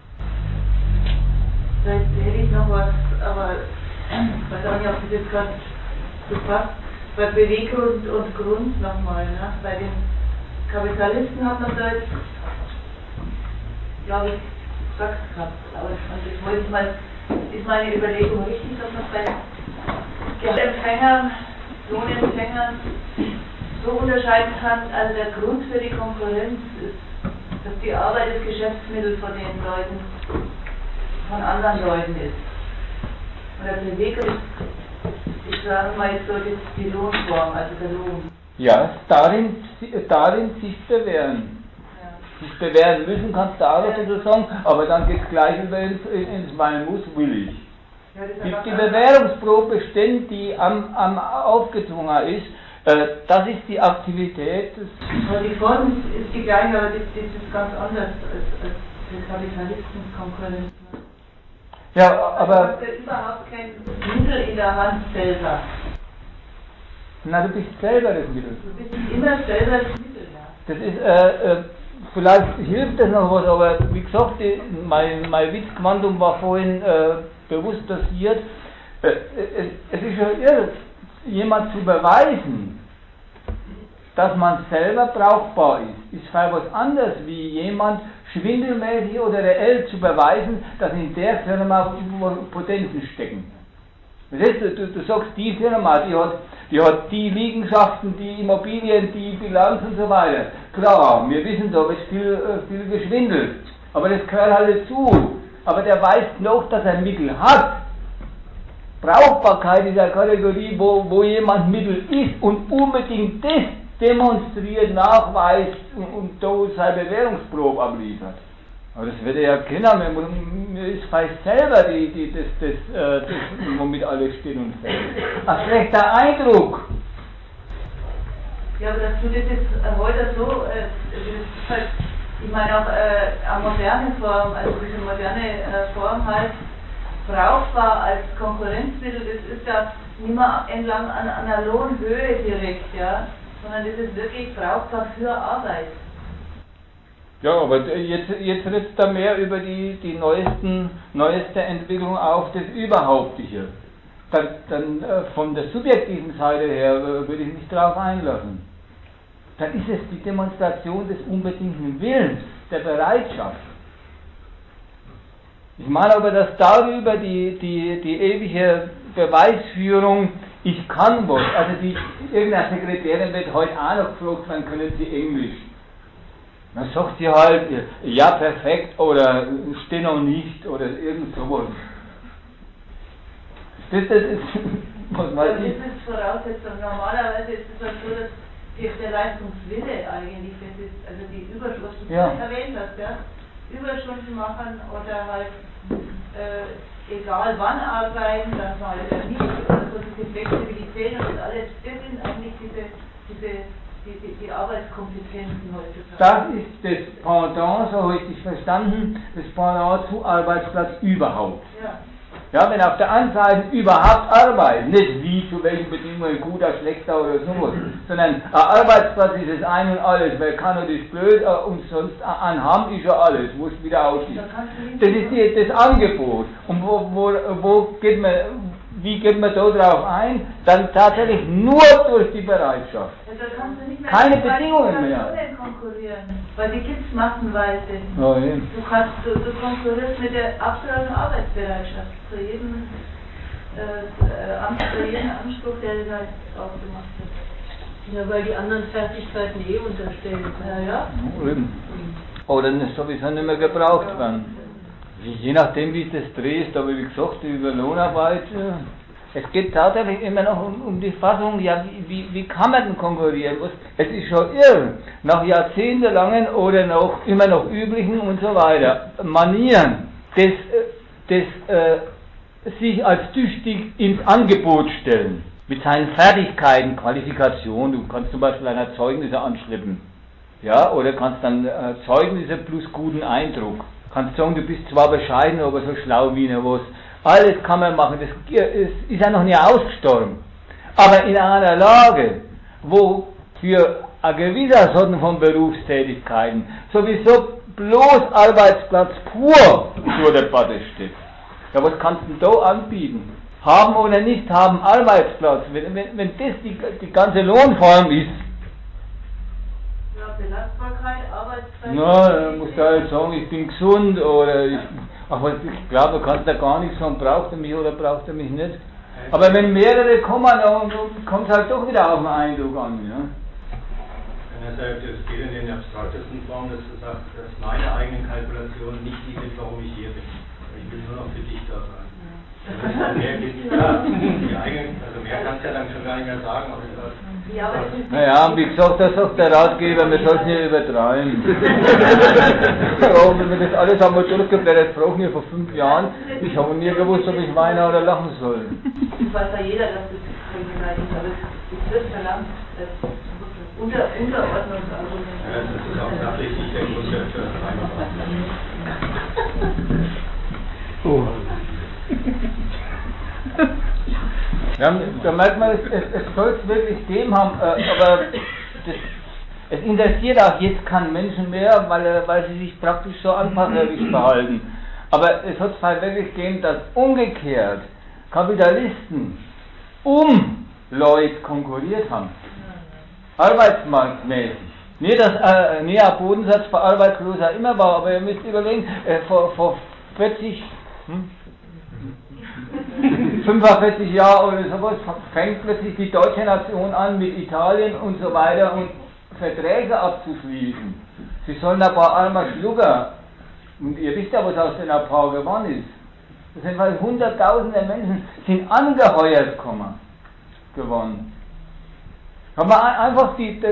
Vielleicht hätte ich noch was, aber ich weiß auch nicht, ob das jetzt gerade so passt. Bei Beweggrund und Grund nochmal, ne? Bei den Kapitalisten hat man da jetzt, glaube ich, gesagt gehabt. Aber das wollte ich mal, ist meine Überlegung richtig, dass man bei Gehaltsempfängern, Lohnempfängern so unterscheiden kann, also der Grund für die Konkurrenz ist, dass die Arbeit das Geschäftsmittel von den Leuten, von anderen Leuten ist. Und der Beweggrund, ich sage mal jetzt so, die Lohnform, also der Lohn.
Ja, darin sich bewähren. Ja. Sich bewähren müssen kannst du auch dazu sagen, aber dann geht es gleich über ins Weil muss, will ich. Ja, die Bewährungsprobe ständig, die am aufgezwungen ist, das ist die Aktivität.
Aber die Form ist die gleiche, aber das ist ganz anders als die Kapitalistenkonkurrenz.
Ja, aber
du hast ja überhaupt kein Mittel in der Hand selber.
Na, du bist selber das Mittel.
Du bist immer selber das Mittel, ja.
Das ist, vielleicht hilft das noch was, aber wie gesagt, mein Witzquantum war vorhin bewusst passiert. Es ist ja irre, jemand zu beweisen, dass man selber brauchbar ist vielleicht was anderes, wie jemand schwindelmäßig oder reell zu beweisen, dass in der Firma Potenzen stecken. Das heißt, du sagst, die Firma, die hat die Liegenschaften, die Immobilien, die Bilanz und so weiter. Klar, wir wissen, da wird viel geschwindelt, aber das gehört halt dazu. Aber der weiß noch, dass er Mittel hat. Brauchbarkeit ist eine Kategorie, wo jemand Mittel ist und unbedingt das demonstriert, nachweist und da seine Bewährungsprobe abliefert. Aber das wird er ja kennen, mir ist vielleicht selber das, womit alles steht und fällt. Ein schlechter Eindruck.
Ja, aber dass du das jetzt heute so, das ist halt, ich meine auch eine moderne Form, also diese moderne Form halt, brauchbar als Konkurrenzmittel, das ist ja nicht mehr entlang an einer Lohnhöhe direkt, ja, sondern das ist wirklich brauchbar für Arbeit.
Ja, aber jetzt redest du mehr über die neueste Entwicklung auf das Überhauptliche. Dann von der subjektiven Seite her würde ich mich darauf einlassen. Dann ist es die Demonstration des unbedingten Willens, der Bereitschaft. Ich meine aber, dass darüber die ewige Beweisführung, ich kann was, also irgendeine Sekretärin wird heute auch noch gefragt, wann können Sie Englisch? Dann sagt sie halt, ja perfekt oder stehe noch nicht oder irgend sowas. Das ist, was weiß ich.
Das ist Voraussetzung. Normalerweise ist es halt so, dass der Leistungswille eigentlich, das ist, also die Überstunden, die du erwähnt hast, ja, Überstunden machen oder halt egal wann arbeiten, dann mal nicht, oder so diese Flexibilität und das alles, das sind eigentlich diese die Arbeitskompetenzen heutzutage.
Das ist das Pendant, so habe ich dich verstanden, das Pendant zu Arbeitsplatz überhaupt.
Ja.
Ja, wenn auf der einen Seite überhaupt Arbeit, nicht wie, zu welchen Bedingungen, guter, schlechter oder sowas, sondern ein Arbeitsplatz ist das Ein und Alles, wer kann und ist blöd, umsonst anhaben ist ja alles, wo es wieder aussieht. Das ist das Angebot. Und wie geht man da drauf ein? Dann tatsächlich nur durch die Bereitschaft.
Ja, da kannst du nicht mehr
keine Bedingungen mehr.
Konkurrieren, weil die gibt es massenweise.
Oh, ja.
Du konkurrierst mit der absoluten Arbeitsbereitschaft zu jedem Anspruch, der da aufgemacht wird.
Ja, weil die anderen Fertigkeiten unterstellen.
Ja.
Oder sowieso nicht mehr gebraucht werden. Je nachdem, wie du das drehst, aber wie gesagt, über Lohnarbeit, es geht tatsächlich immer noch um die Fassung, ja, wie kann man denn konkurrieren? Es ist schon irre, nach jahrzehntelangen oder immer noch üblichen und so weiter, Manieren, sich als tüchtig ins Angebot stellen, mit seinen Fertigkeiten, Qualifikationen, du kannst zum Beispiel ein Zeugnisse anschleppen, ja, oder kannst dann Zeugnisse plus guten Eindruck. Kannst sagen, du bist zwar bescheiden, aber so schlau wie ne was. Alles kann man machen, das ist ja noch nie ausgestorben. Aber in einer Lage, wo für eine gewisse Sorten von Berufstätigkeiten sowieso bloß Arbeitsplatz pur zur Debatte steht. Ja, was kannst du denn da anbieten? Haben oder nicht haben Arbeitsplatz, wenn das die ganze Lohnform ist.
Belastbarkeit, Arbeitszeit.
Na, dann musst du halt sagen, ich bin gesund oder ich glaube, du kannst da gar nichts sagen, braucht er mich oder braucht er mich nicht. Aber wenn mehrere kommen, dann kommt es halt doch wieder auf den Eindruck an. Ja?
Das geht in den abstraktesten Formen, dass du sagst, dass meine eigenen Kalkulationen nicht die sind, warum ich hier bin. Ich will nur noch für dich da sein. Mehr kannst du ja dann schon gar nicht mehr sagen.
Naja, wie gesagt, das sagt der Ratgeber, wir sollten nicht übertreiben. Wenn wir das alles einmal durchgeblättert, brauchen wir vor 5 Jahren. Ich habe nie gewusst, ob ich weinen oder lachen soll.
Das weiß ja jeder, dass das Kriminalität ist, aber es wird verlangt. Unterordnungsargument.
Ja, das ist auch sachlich nicht der Grund für das
Oh. Ja, da merkt man, es soll es wirklich geben haben, aber es interessiert auch jetzt keinen Menschen mehr, weil sie sich praktisch so anpasserisch verhalten. Aber es hat es halt wirklich gegeben, dass umgekehrt Kapitalisten Leute konkurriert haben. Arbeitsmarktmäßig. Nicht, dass ein Bodensatz für Arbeitsloser immer war, aber ihr müsst überlegen, vor 45 Jahren oder sowas fängt plötzlich die deutsche Nation an, mit Italien und so weiter und Verträge abzuschließen. Sie sollen ein paar armer Schlucker, und ihr wisst ja, was aus den paar geworden ist. Das sind weil hunderttausende Menschen sind angeheuert geworden. Haben wir einfach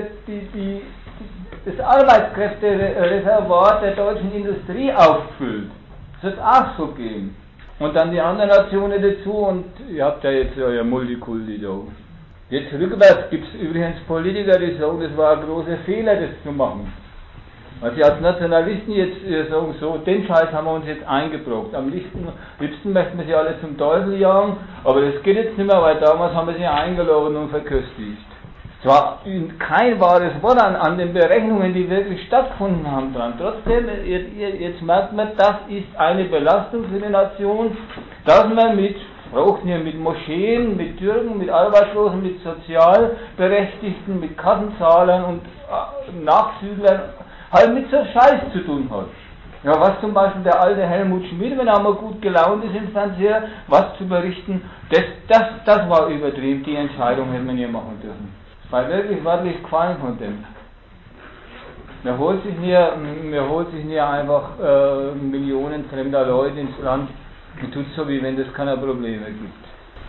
das Arbeitskräftereservoir der deutschen Industrie aufgefüllt. Das wird es auch so geben. Und dann die anderen Nationen dazu und ihr habt ja jetzt euer Multikulti da. Jetzt rückwärts gibt es übrigens Politiker, die sagen, das war ein großer Fehler, das zu machen. Also als Nationalisten jetzt sagen, so, den Scheiß haben wir uns jetzt eingebrockt. Am liebsten möchten wir sie alle zum Teufel jagen, aber das geht jetzt nicht mehr, weil damals haben wir sie eingeladen und verköstigt. Es war kein wahres Wort an den Berechnungen, die wirklich stattgefunden haben dran. Trotzdem, jetzt merkt man, das ist eine Belastung für die Nation, dass man mit Moscheen, mit Türken, mit Arbeitslosen, mit Sozialberechtigten, mit Kassenzahlern und Nachzüglern halt mit so Scheiß zu tun hat. Ja, was zum Beispiel der alte Helmut Schmidt, wenn er mal gut gelaunt ist im Fernseher, was zu berichten, das war übertrieben, die Entscheidung hätte man hier machen dürfen. Weil wirklich wörtlich gefallen von dem. Man holt sich nie einfach Millionen fremder Leute ins Land und tut so, wie wenn es keine Probleme gibt.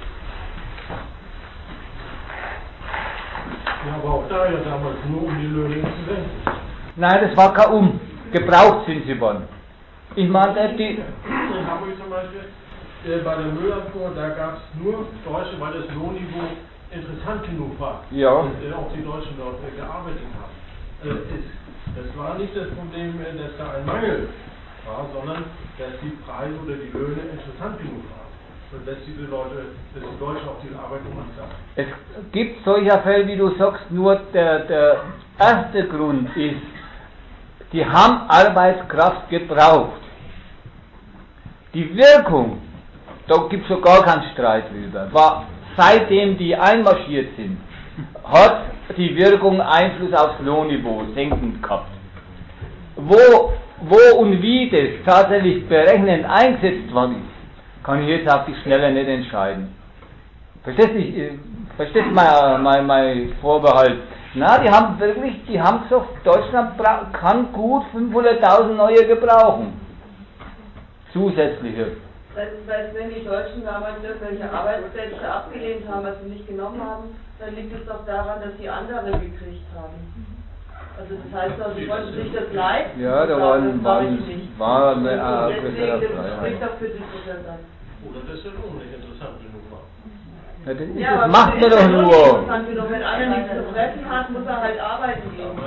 Ja, aber auch da ja damals nur um die Löhne zu senken.
Nein, das war kein gebraucht sind sie worden. Ich meine,
in Hamburg zum Beispiel, bei der Müllabfuhr, da gab es nur Deutsche, weil das Lohnniveau interessant genug war.
Ja.
Und auch die Deutschen dort gearbeitet haben. Es war nicht das Problem, dass da ein Mangel war, sondern dass die Preise oder die Löhne interessant genug waren. Und dass die Deutschen auch diese Arbeit gemacht haben.
Es gibt solcher Fälle, wie du sagst, nur der erste Grund ist, die haben Arbeitskraft gebraucht. Die Wirkung, da gibt es so gar keinen Streit drüber, war seitdem die einmarschiert sind, hat die Wirkung Einfluss aufs Lohnniveau senkend gehabt. Wo und wie das tatsächlich berechnend eingesetzt worden ist, kann ich jetzt auf die Schnelle nicht entscheiden. Verstehst mein Vorbehalt? Na, die haben gesagt, Deutschland kann gut 500.000 neue gebrauchen. Zusätzliche.
Weil wenn die Deutschen damals irgendwelche Arbeitsplätze abgelehnt haben, also nicht genommen haben, dann liegt es doch daran, dass sie andere gekriegt haben. Also das heißt doch, sie wollten sich das leisten.
Ja, da war eine
deswegen, das spricht doch für dich das.
Oder dass der Lohn nicht interessant genug war.
Ja, das macht man doch nur.
Wenn einer nichts zu fressen hat, muss er halt arbeiten gehen.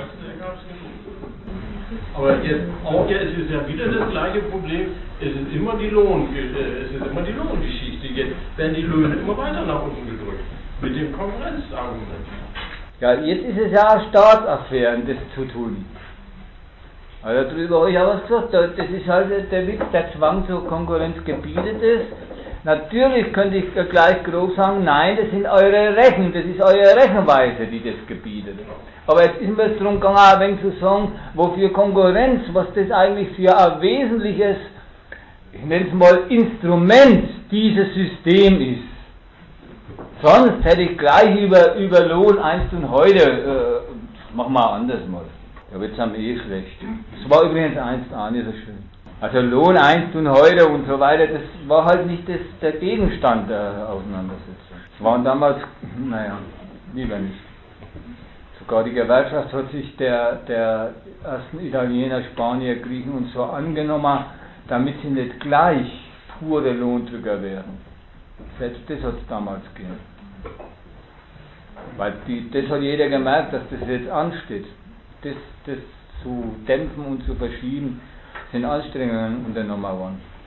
Aber jetzt ist ja wieder das gleiche Problem. Es ist immer die Lohngeschichte. Jetzt werden die Löhne immer weiter nach unten gedrückt. Mit dem Konkurrenzargument.
Ja, jetzt ist es ja Staatsaffären, das zu tun. Also darüber habe ich auch was gesagt. Das ist halt der Witz, der Zwang zur Konkurrenz gebietet ist. Natürlich könnte ich gleich grob sagen, nein, das sind eure Rechen, das ist eure Rechenweise, die das gebietet. Aber jetzt ist mir es darum gegangen, ein wenig zu sagen, wofür Konkurrenz, was das eigentlich für ein wesentliches, ich nenne es mal, Instrument dieses Systems ist. Sonst hätte ich gleich über Lohn einst und heute, das machen wir anders mal. Ja, jetzt haben wir schlecht. Das war übrigens einst auch nicht so schön. Also Lohn einst und heute und so weiter, das war halt nicht der Gegenstand der Auseinandersetzung. Es waren damals, lieber nicht. Sogar die Gewerkschaft hat sich der ersten Italiener, Spanier, Griechen und so angenommen, damit sie nicht gleich pure Lohndrücker werden. Selbst das hat es damals gegeben. Weil das hat jeder gemerkt, dass das jetzt ansteht. Das zu dämpfen und zu verschieben, sind Anstrengungen unternommen worden.